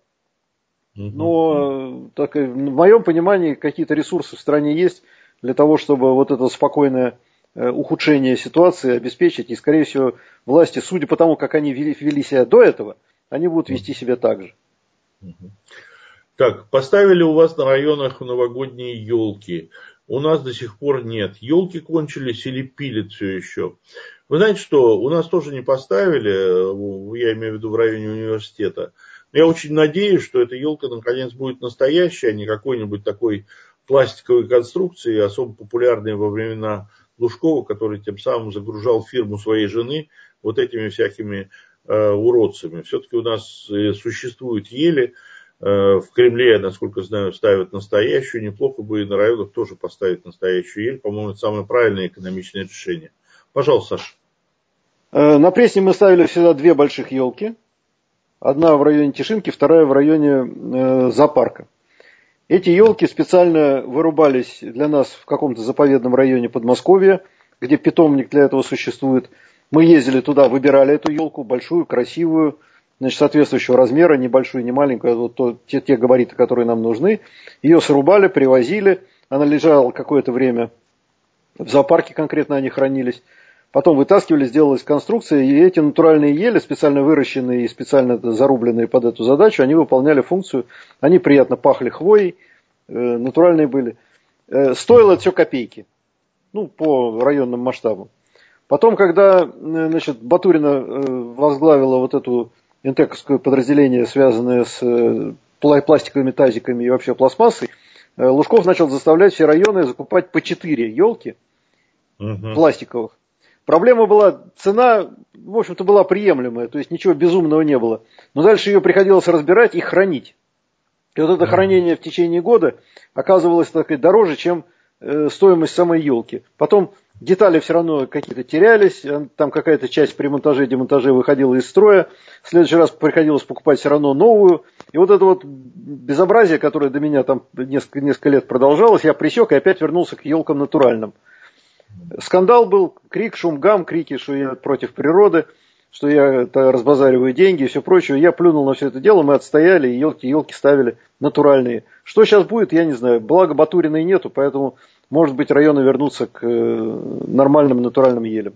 S2: Но так, в моем понимании какие-то ресурсы в стране есть для того, чтобы вот это спокойное ухудшение ситуации обеспечить. И, скорее всего, власти, судя по тому, как они вели, вели себя до этого, они будут вести себя так же.
S1: Так, поставили у вас на районах новогодние елки. У нас до сих пор нет. Елки кончились или пилят все еще? Вы знаете что, у нас тоже не поставили, я имею в виду в районе университета. Я очень надеюсь, что эта елка наконец будет настоящая, а не какой-нибудь такой пластиковой конструкции, особо популярной во времена Лужкова, который тем самым загружал фирму своей жены вот этими всякими э, уродцами. Все-таки у нас э, существуют ели. Э, в Кремле, насколько знаю, ставят настоящую. Неплохо бы и на районах тоже поставить настоящую ель. По-моему, это самое правильное экономичное решение. Пожалуйста, Саша.
S2: На Пресне мы ставили всегда две больших елки. Одна в районе Тишинки, вторая в районе э, зоопарка. Эти елки специально вырубались для нас в каком-то заповедном районе Подмосковья, где питомник для этого существует. Мы ездили туда, выбирали эту елку, большую, красивую, значит, соответствующего размера, не большую, не маленькую, а вот то, те, те габариты, которые нам нужны. Ее срубали, привозили, она лежала какое-то время в зоопарке, конкретно они хранились. Потом вытаскивали, сделалась конструкция, и эти натуральные ели, специально выращенные и специально зарубленные под эту задачу, они выполняли функцию, они приятно пахли хвоей, э, натуральные были. Э, стоило это все копейки, ну, по районным масштабам. Потом, когда, значит, Батурина э, возглавила вот эту интековское подразделение, связанное с э, пластиковыми тазиками и вообще пластмассой, э, Лужков начал заставлять все районы закупать по четыре елки угу. пластиковых. Проблема была, цена, в общем-то, была приемлемая, то есть ничего безумного не было. Но дальше ее приходилось разбирать и хранить. И вот это хранение в течение года оказывалось так сказать, дороже, чем э, стоимость самой елки. Потом детали все равно какие-то терялись, там какая-то часть при монтаже, демонтаже выходила из строя. В следующий раз приходилось покупать все равно новую. И вот это вот безобразие, которое до меня там несколько, несколько лет продолжалось, я пресек и опять вернулся к елкам натуральным. Скандал был, крик, шум, гам, крики, что я против природы, что я это, разбазариваю деньги и все прочее. Я плюнул на все это дело, мы отстояли, и елки, елки ставили натуральные. Что сейчас будет, я не знаю. Благо Батуриной нету, поэтому, может быть, районы вернутся к нормальным натуральным елям.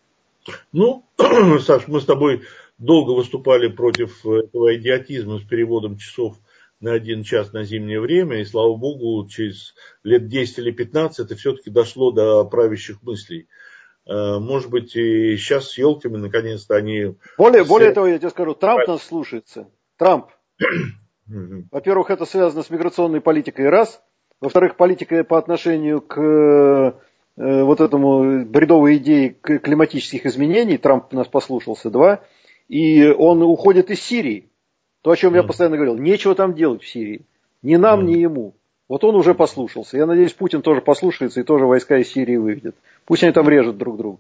S1: Ну, Саш, мы с тобой долго выступали против этого идиотизма с переводом часов на один час на зимнее время, и слава богу, через лет десять или пятнадцать это все-таки дошло до правящих мыслей. Может быть, и сейчас с елками наконец-то они...
S2: Более, все... более того, я тебе скажу, Трамп нас слушается. Трамп. Во-первых, это связано с миграционной политикой, раз. Во-вторых, политика по отношению к э, вот этому бредовой идее климатических изменений. Трамп нас послушался, два. И он уходит из Сирии. То, о чем я постоянно говорил, нечего там делать в Сирии. Ни нам, ни ему. Вот он уже послушался. Я надеюсь, Путин тоже послушается и тоже войска из Сирии выведет. Пусть они там режут друг друга.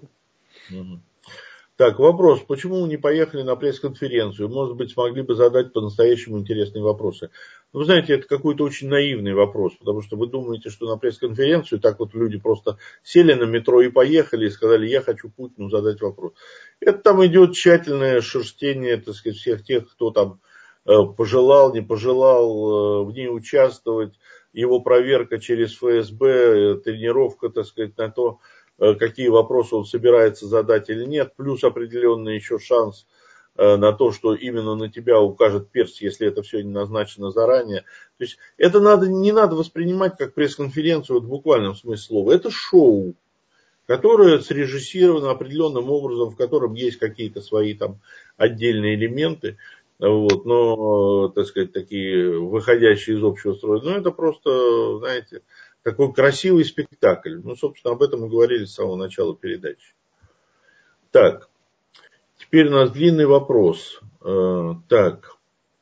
S1: Так, вопрос. Почему мы не поехали на пресс-конференцию? Может быть, смогли бы задать по-настоящему интересные вопросы. Вы знаете, это какой-то очень наивный вопрос. Потому что вы думаете, что на пресс-конференцию так вот люди просто сели на метро и поехали и сказали, я хочу Путину задать вопрос. Это там идет тщательное шерстение, так сказать, всех тех, кто там пожелал, не пожелал в ней участвовать, его проверка через эф эс бэ, тренировка, так сказать, на то, какие вопросы он собирается задать или нет, плюс определенный еще шанс на то, что именно на тебя укажет перст, если это все не назначено заранее. То есть это надо, не надо воспринимать как пресс-конференцию в буквальном смысле слова. Это шоу, которое срежиссировано определенным образом, в котором есть какие-то свои там отдельные элементы. Вот, но, так сказать, такие выходящие из общего строя. Ну, это просто, знаете, такой красивый спектакль. Ну, собственно, об этом мы говорили с самого начала передачи. Так, теперь у нас длинный вопрос. Так,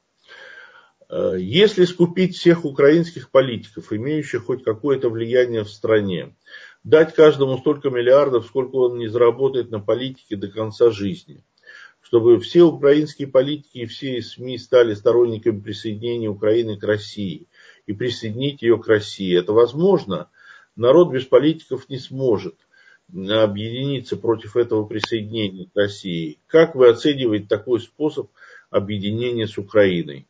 S1: если скупить всех украинских политиков, имеющих хоть какое-то влияние в стране, дать каждому столько миллиардов, сколько он не заработает на политике до конца жизни, чтобы все украинские политики и все СМИ стали сторонниками присоединения Украины к России и присоединить ее к России. Это возможно. Народ без политиков не сможет объединиться против этого присоединения к России. Как вы оцениваете такой способ объединения с Украиной.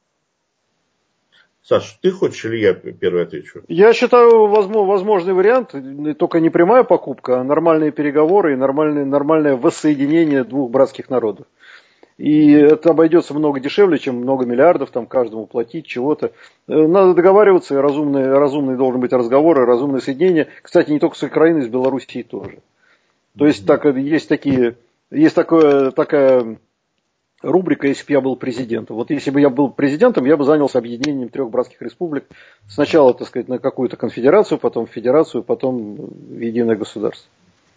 S1: Саш, ты хочешь или я первый отвечу?
S2: Я считаю, возможный вариант, только не прямая покупка, а нормальные переговоры и нормальное, нормальное воссоединение двух братских народов. И это обойдется много дешевле, чем много миллиардов там каждому платить, чего-то. Надо договариваться, и разумный, разумный должен быть разговор, и разумное соединение. Кстати, не только с Украиной, с Белоруссией тоже. То есть, так, есть, такие, есть такое, такая рубрика, если бы я был президентом. Вот если бы я был президентом, я бы занялся объединением трех братских республик. Сначала, так сказать, на какую-то конфедерацию, потом в федерацию, потом в единое государство.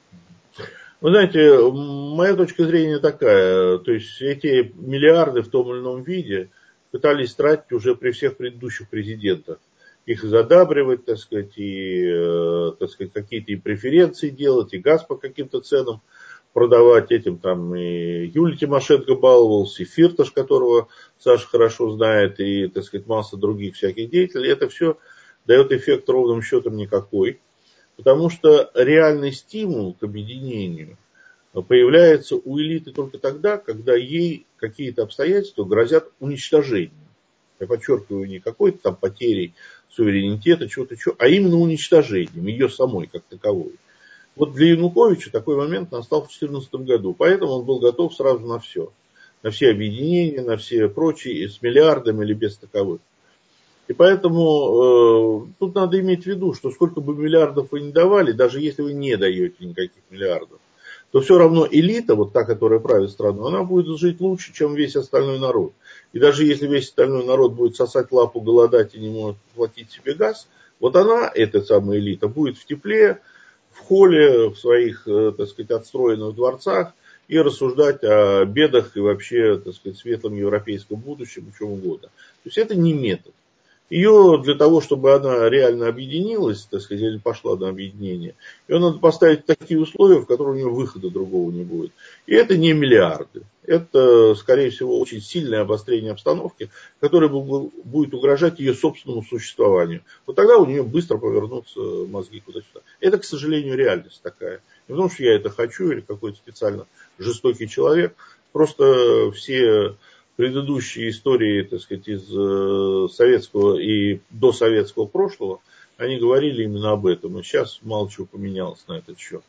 S1: Вы знаете, моя точка зрения такая, то есть эти миллиарды в том или ином виде пытались тратить уже при всех предыдущих президентах. Их задабривать, так сказать, и, так сказать, какие-то и преференции делать, и газ по каким-то ценам продавать. Этим там и Юлия Тимошенко баловался, и Фирташ, которого Саша хорошо знает, и, так сказать, масса других всяких деятелей. Это все дает эффект ровным счетом никакой. Потому что реальный стимул к объединению появляется у элиты только тогда, когда ей какие-то обстоятельства грозят уничтожением. Я подчеркиваю, не какой-то там потерей суверенитета, чего-то, чего, а именно уничтожением ее самой как таковой. Вот для Януковича такой момент настал в две тысячи четырнадцатом году, поэтому он был готов сразу на все. На все объединения, на все прочие, с миллиардами или без таковых. И поэтому э, тут надо иметь в виду, что сколько бы миллиардов вы ни давали, даже если вы не даете никаких миллиардов, то все равно элита, вот та, которая правит страну, она будет жить лучше, чем весь остальной народ. И даже если весь остальной народ будет сосать лапу, голодать и не может платить себе газ, вот она, эта самая элита, будет в тепле, в холле, в своих, так сказать, отстроенных дворцах и рассуждать о бедах и вообще, так сказать, светлом европейском будущем, чем угодно. То есть это не метод. Ее для того, чтобы она реально объединилась, так сказать, или пошла на объединение, ее надо поставить в такие условия, в которые у нее выхода другого не будет. И это не миллиарды. Это, скорее всего, очень сильное обострение обстановки, которое будет угрожать ее собственному существованию. Вот тогда у нее быстро повернутся мозги куда-сюда. Это, к сожалению, реальность такая. Не потому, что я это хочу или какой-то специально жестокий человек. Просто все предыдущие истории, так сказать, из советского и досоветского прошлого, они говорили именно об этом. И сейчас мало чего поменялось на этот счет.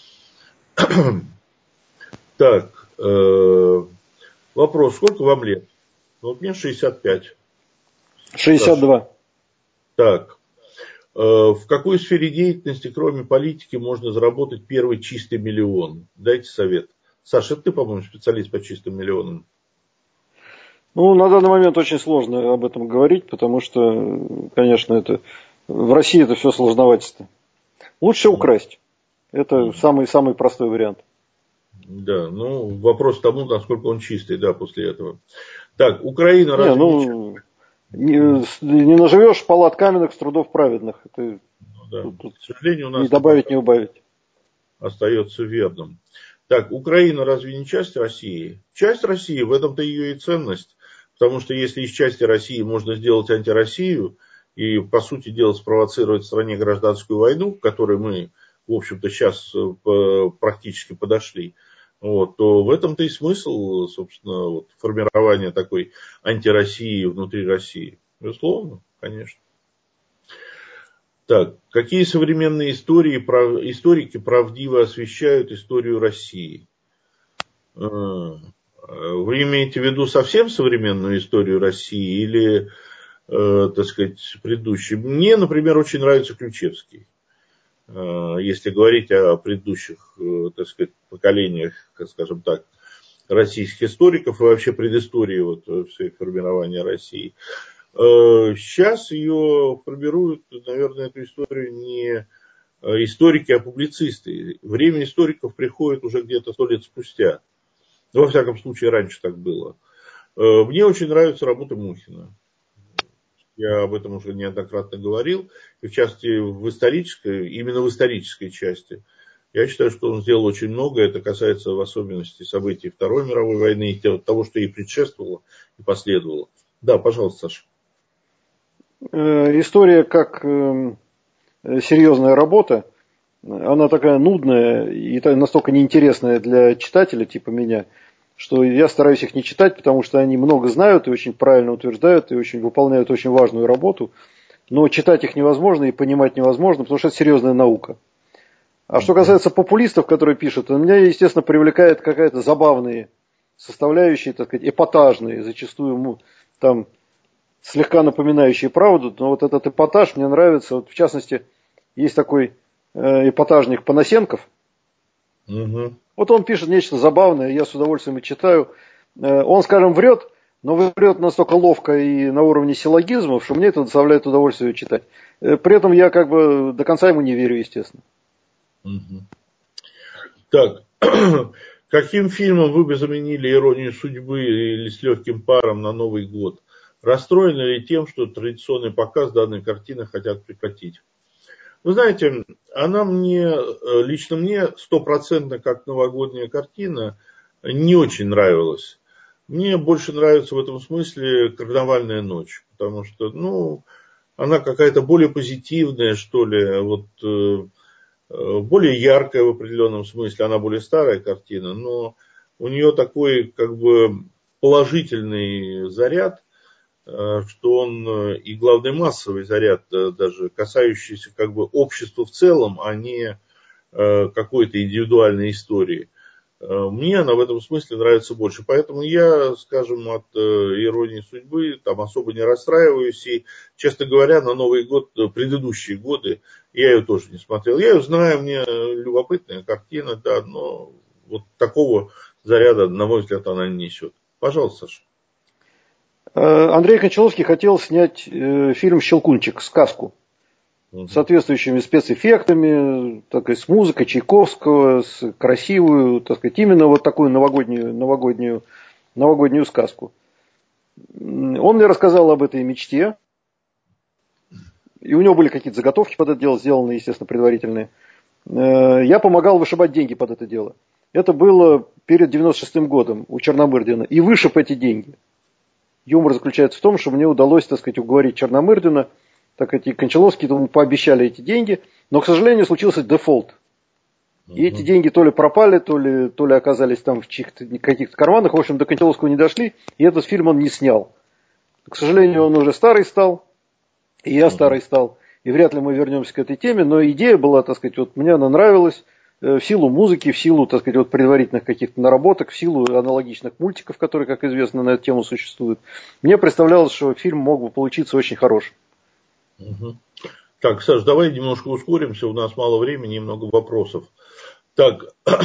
S1: Так, э, вопрос, сколько вам лет? Вот мне шестьдесят пять.
S2: шестьдесят два.
S1: Так, э, в какой сфере деятельности, кроме политики, можно заработать первый чистый миллион? Дайте совет. Саша, ты, по-моему, специалист по чистым миллионам.
S2: Ну, на данный момент очень сложно об этом говорить, потому что, конечно, это в России это все сложноватисто. Лучше украсть. Это самый-самый простой вариант.
S1: Да, ну, вопрос тому, насколько он чистый, да, после этого. Так, Украина разве
S2: не, ну, не, не наживешь палат каменных с трудов праведных. Это,
S1: ну, да.
S2: тут, тут
S1: к сожалению, у нас
S2: не добавить, не убавить.
S1: Остается верным. Так, Украина разве не часть России? Часть России, в этом-то ее и ценность. Потому что если из части России можно сделать антироссию и, по сути дела, спровоцировать в стране гражданскую войну, к которой мы, в общем-то, сейчас практически подошли, вот, то в этом-то и смысл, собственно, вот, формирования такой антироссии внутри России. Безусловно, конечно. Так, какие современные истории, историки правдиво освещают историю России? Вы имеете в виду совсем современную историю России или, э, так сказать, предыдущую? Мне, например, очень нравится Ключевский. Э, если говорить о предыдущих, э, так сказать, поколениях, скажем так, российских историков и вообще предыстории вот, всей формирования России. Э, сейчас ее формируют, наверное, эту историю не историки, а публицисты. Время историков приходит уже где-то сто лет спустя. Во всяком случае, раньше так было. Мне очень нравится работа Мухина. Я об этом уже неоднократно говорил. И в частности, в исторической, именно в исторической части. Я считаю, что он сделал очень много. Это касается в особенности событий Второй мировой войны и того, что ей предшествовало и последовало. Да, пожалуйста, Саша.
S2: История как серьезная работа. Она такая нудная и настолько неинтересная для читателя, типа меня. что я стараюсь их не читать, потому что они много знают и очень правильно утверждают, и очень выполняют очень важную работу. Но читать их невозможно и понимать невозможно, потому что это серьезная наука. А что касается популистов, которые пишут, меня, естественно, привлекает какая-то забавные составляющие, так сказать, эпатажные, зачастую там слегка напоминающие правду, но вот этот эпатаж мне нравится. Вот, в частности, есть такой э, эпатажник Панасенков. Угу. Вот он пишет нечто забавное, я с удовольствием и читаю. Э, он, скажем, врет, но врет настолько ловко и на уровне силлогизмов, что мне это доставляет удовольствие читать. Э, при этом я как бы до конца ему не верю, естественно.
S1: Угу. Так, каким фильмом вы бы заменили «Иронию судьбы» или «С легким паром» на Новый год? Расстроены ли тем, что традиционный показ данной картины хотят прекратить? Вы знаете, она мне, лично мне, стопроцентно как новогодняя картина, не очень нравилась. Мне больше нравится в этом смысле «Карнавальная ночь», потому что, ну, она какая-то более позитивная, что ли, вот, более яркая в определенном смысле, она более старая картина, но у нее такой, как бы, положительный заряд, что он и главный массовый заряд, даже касающийся как бы общества в целом, а не какой-то индивидуальной истории. Мне она в этом смысле нравится больше. Поэтому я, скажем, от «Иронии судьбы» там особо не расстраиваюсь. И, честно говоря, на Новый год, предыдущие годы, я ее тоже не смотрел. Я ее знаю, мне любопытная картина, да, но вот такого заряда, на мой взгляд, она не несет. Пожалуйста, Саша.
S2: Андрей Кончаловский хотел снять э, фильм «Щелкунчик», сказку, угу. с соответствующими спецэффектами, так сказать, с музыкой Чайковского, с красивую, так сказать, именно вот такую новогоднюю, новогоднюю, новогоднюю сказку. Он мне рассказал об этой мечте, и у него были какие-то заготовки под это дело, сделаны, естественно, предварительные. Э, я помогал вышибать деньги под это дело. Это было перед девяносто шестым годом у Черномырдина, и вышиб эти деньги. Юмор заключается в том, что мне удалось, так сказать, уговорить Черномырдина, так сказать, и Кончаловский ему пообещали эти деньги, но, к сожалению, случился дефолт. И uh-huh. эти деньги то ли пропали, то ли, то ли оказались там в чьих-то, каких-то карманах, в общем, до Кончаловского не дошли, и этот фильм он не снял. К сожалению, он уже старый стал, и я uh-huh. старый стал, и вряд ли мы вернемся к этой теме, но идея была, так сказать, вот мне она нравилась, в силу музыки, в силу, так сказать, вот предварительных каких-то наработок, в силу аналогичных мультиков, которые, как известно, на эту тему существуют. Мне представлялось, что фильм мог бы получиться очень хорошим.
S1: Угу. Так, Саш, давай немножко ускоримся, у нас мало времени и много вопросов. Так,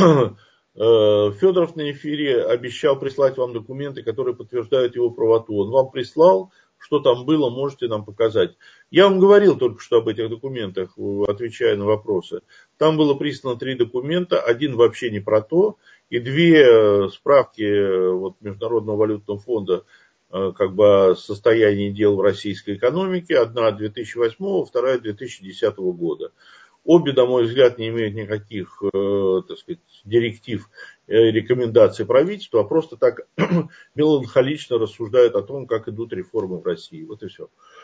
S1: Федоров на эфире обещал прислать вам документы, которые подтверждают его правоту. Он вам прислал, что там было, можете нам показать. Я вам говорил только что об этих документах, отвечая на вопросы. Там было прислано три документа, один вообще не про то, и две справки вот, Международного валютного фонда как бы о состоянии дел в российской экономике. Одна две тысячи восьмого, вторая две тысячи десятого года. Обе, на мой взгляд, не имеют никаких, э, так сказать, директив, э, рекомендаций правительства, а просто так меланхолично рассуждают о том, как идут реформы в России. Вот и все.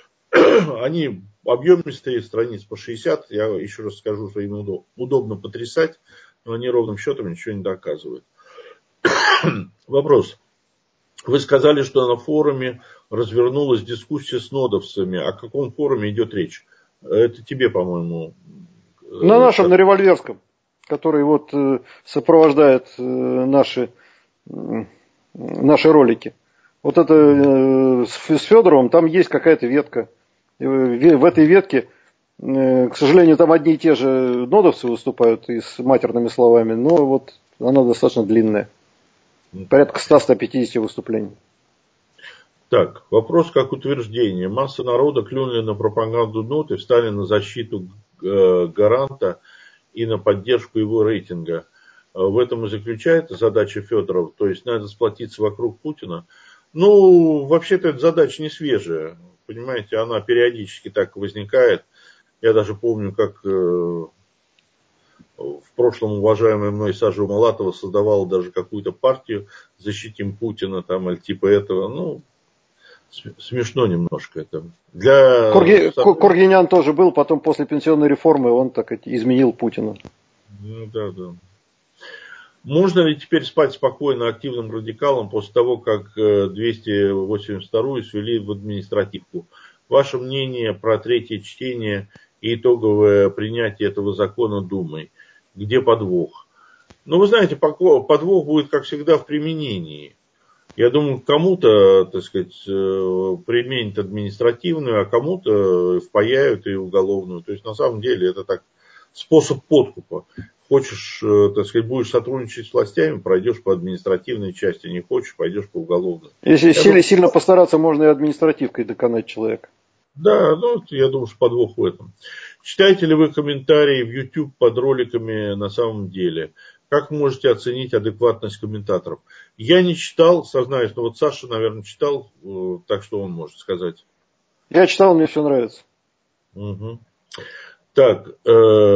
S1: Они объемистые, страниц по шестьдесят. Я еще раз скажу, что им удобно потрясать, но они ровным счетом ничего не доказывают. Вопрос. Вы сказали, что на форуме развернулась дискуссия с нодовцами. О каком форуме идет речь? Это тебе, по-моему...
S2: На нашем, на Револьверском, который вот э, сопровождает э, наши, э, наши ролики. Вот это э, с, с Федоровым там есть какая-то ветка. В, в этой ветке, э, к сожалению, там одни и те же нодовцы выступают и с матерными словами, но вот она достаточно длинная. Порядка сто - сто пятьдесят выступлений.
S1: Так, вопрос как утверждение. Масса народа клюнули на пропаганду ноты и встали на защиту гаранта и на поддержку его рейтинга. В этом и заключается задача Федорова. То есть надо сплотиться вокруг Путина. Ну, вообще-то эта задача не свежая. Понимаете, она периодически так возникает. Я даже помню, как в прошлом уважаемая мной Саша Умалатова создавала даже какую-то партию «Защитим Путина» там, или типа этого. Ну, смешно немножко это. Для...
S2: Курги... Кургинян тоже был, потом после пенсионной реформы он так изменил Путину.
S1: Ну, да, да. Можно ли теперь спать спокойно активным радикалам после того, как двести восемьдесят вторую свели в административку? Ваше мнение про третье чтение и итоговое принятие этого закона Думой? Где подвох? Ну, вы знаете, подвох будет, как всегда, в применении. Я думаю, кому-то, так сказать, применят административную, а кому-то впаяют и уголовную. То есть, на самом деле, это так способ подкупа. Хочешь, так сказать, будешь сотрудничать с властями, пройдешь по административной части, не хочешь, пойдешь по уголовной.
S2: Если сильно, думаю, сильно постараться, можно и административкой доконать человека.
S1: Да, ну, я думаю, что подвох в этом. Читаете ли вы комментарии в YouTube под роликами на самом деле? Как можете оценить адекватность комментаторов? Я не читал, сознаюсь, но вот Саша, наверное, читал, так что он может сказать.
S2: Я читал, мне все нравится.
S1: Угу. Так, э,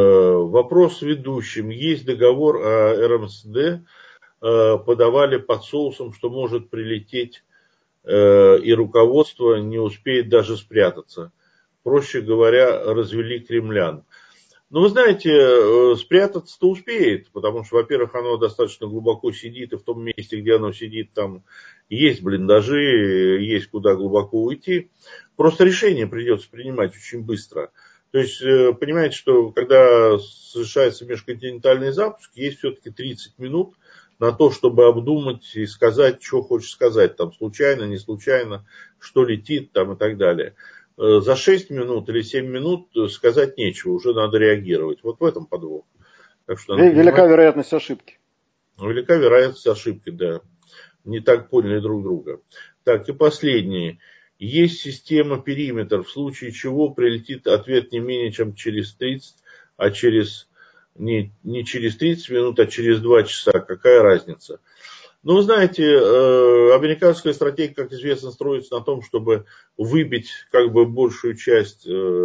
S1: вопрос ведущим. Есть договор о эр эм эс дэ, э, подавали под соусом, что может прилететь, э, и руководство не успеет даже спрятаться. Проще говоря, развели кремлян. Ну, вы знаете, спрятаться-то успеет, потому что, во-первых, оно достаточно глубоко сидит, и в том месте, где оно сидит, там есть блиндажи, есть куда глубоко уйти. Просто решение придется принимать очень быстро. То есть, понимаете, что когда совершается межконтинентальный запуск, есть все-таки тридцать минут на то, чтобы обдумать и сказать, что хочешь сказать, там, случайно, не случайно, что летит, там, и так далее. За шесть минут или семь минут сказать нечего, уже надо реагировать. Вот в этом подвох. Так что надо
S2: Велика
S1: понимать,
S2: вероятность ошибки.
S1: Велика вероятность ошибки, да. Не так поняли друг друга. Так, и последнее. Есть система периметр, в случае чего прилетит ответ не менее чем через тридцать, а через не, не через тридцать минут, а через два часа. Какая разница? Ну, вы знаете, американская стратегия, как известно, строится на том, чтобы выбить как бы большую часть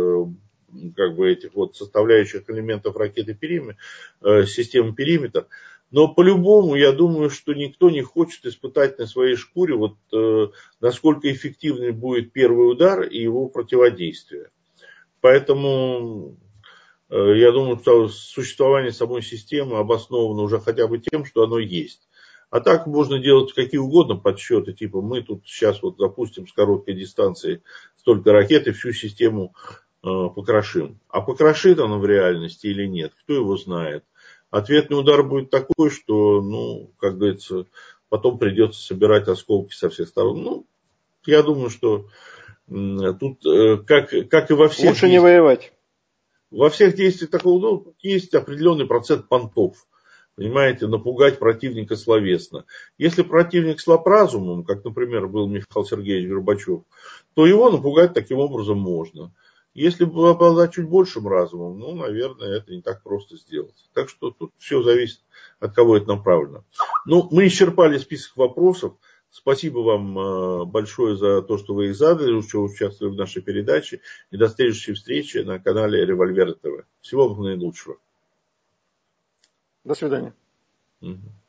S1: как бы этих вот составляющих элементов ракеты периметр, системы периметр. Но по-любому, я думаю, что никто не хочет испытать на своей шкуре, вот, э, насколько эффективный будет первый удар и его противодействие. Поэтому э, я думаю, что существование самой системы обосновано уже хотя бы тем, что оно есть. А так можно делать какие угодно подсчеты, типа мы тут сейчас вот запустим с короткой дистанции столько ракет и всю систему э, покрошим. А покрошит оно в реальности или нет, кто его знает. Ответный удар будет такой, что, ну, как говорится, потом придется собирать осколки со всех сторон. Ну, я думаю, что тут, как, как и во всех
S2: Лучше не воевать.
S1: Во всех действиях такого, ну, есть определенный процент понтов. Понимаете, напугать противника словесно. Если противник слаб разумом, как, например, был Михаил Сергеевич Горбачев, то его напугать таким образом можно. Если бы обладать чуть большим разумом, ну, наверное, это не так просто сделать. Так что тут все зависит, от кого это направлено. Ну, мы исчерпали список вопросов. Спасибо вам большое за то, что вы их задали, что участвовали в нашей передаче. И до следующей встречи на канале Револьвер ТВ. Всего вам наилучшего.
S2: До свидания.
S1: Угу.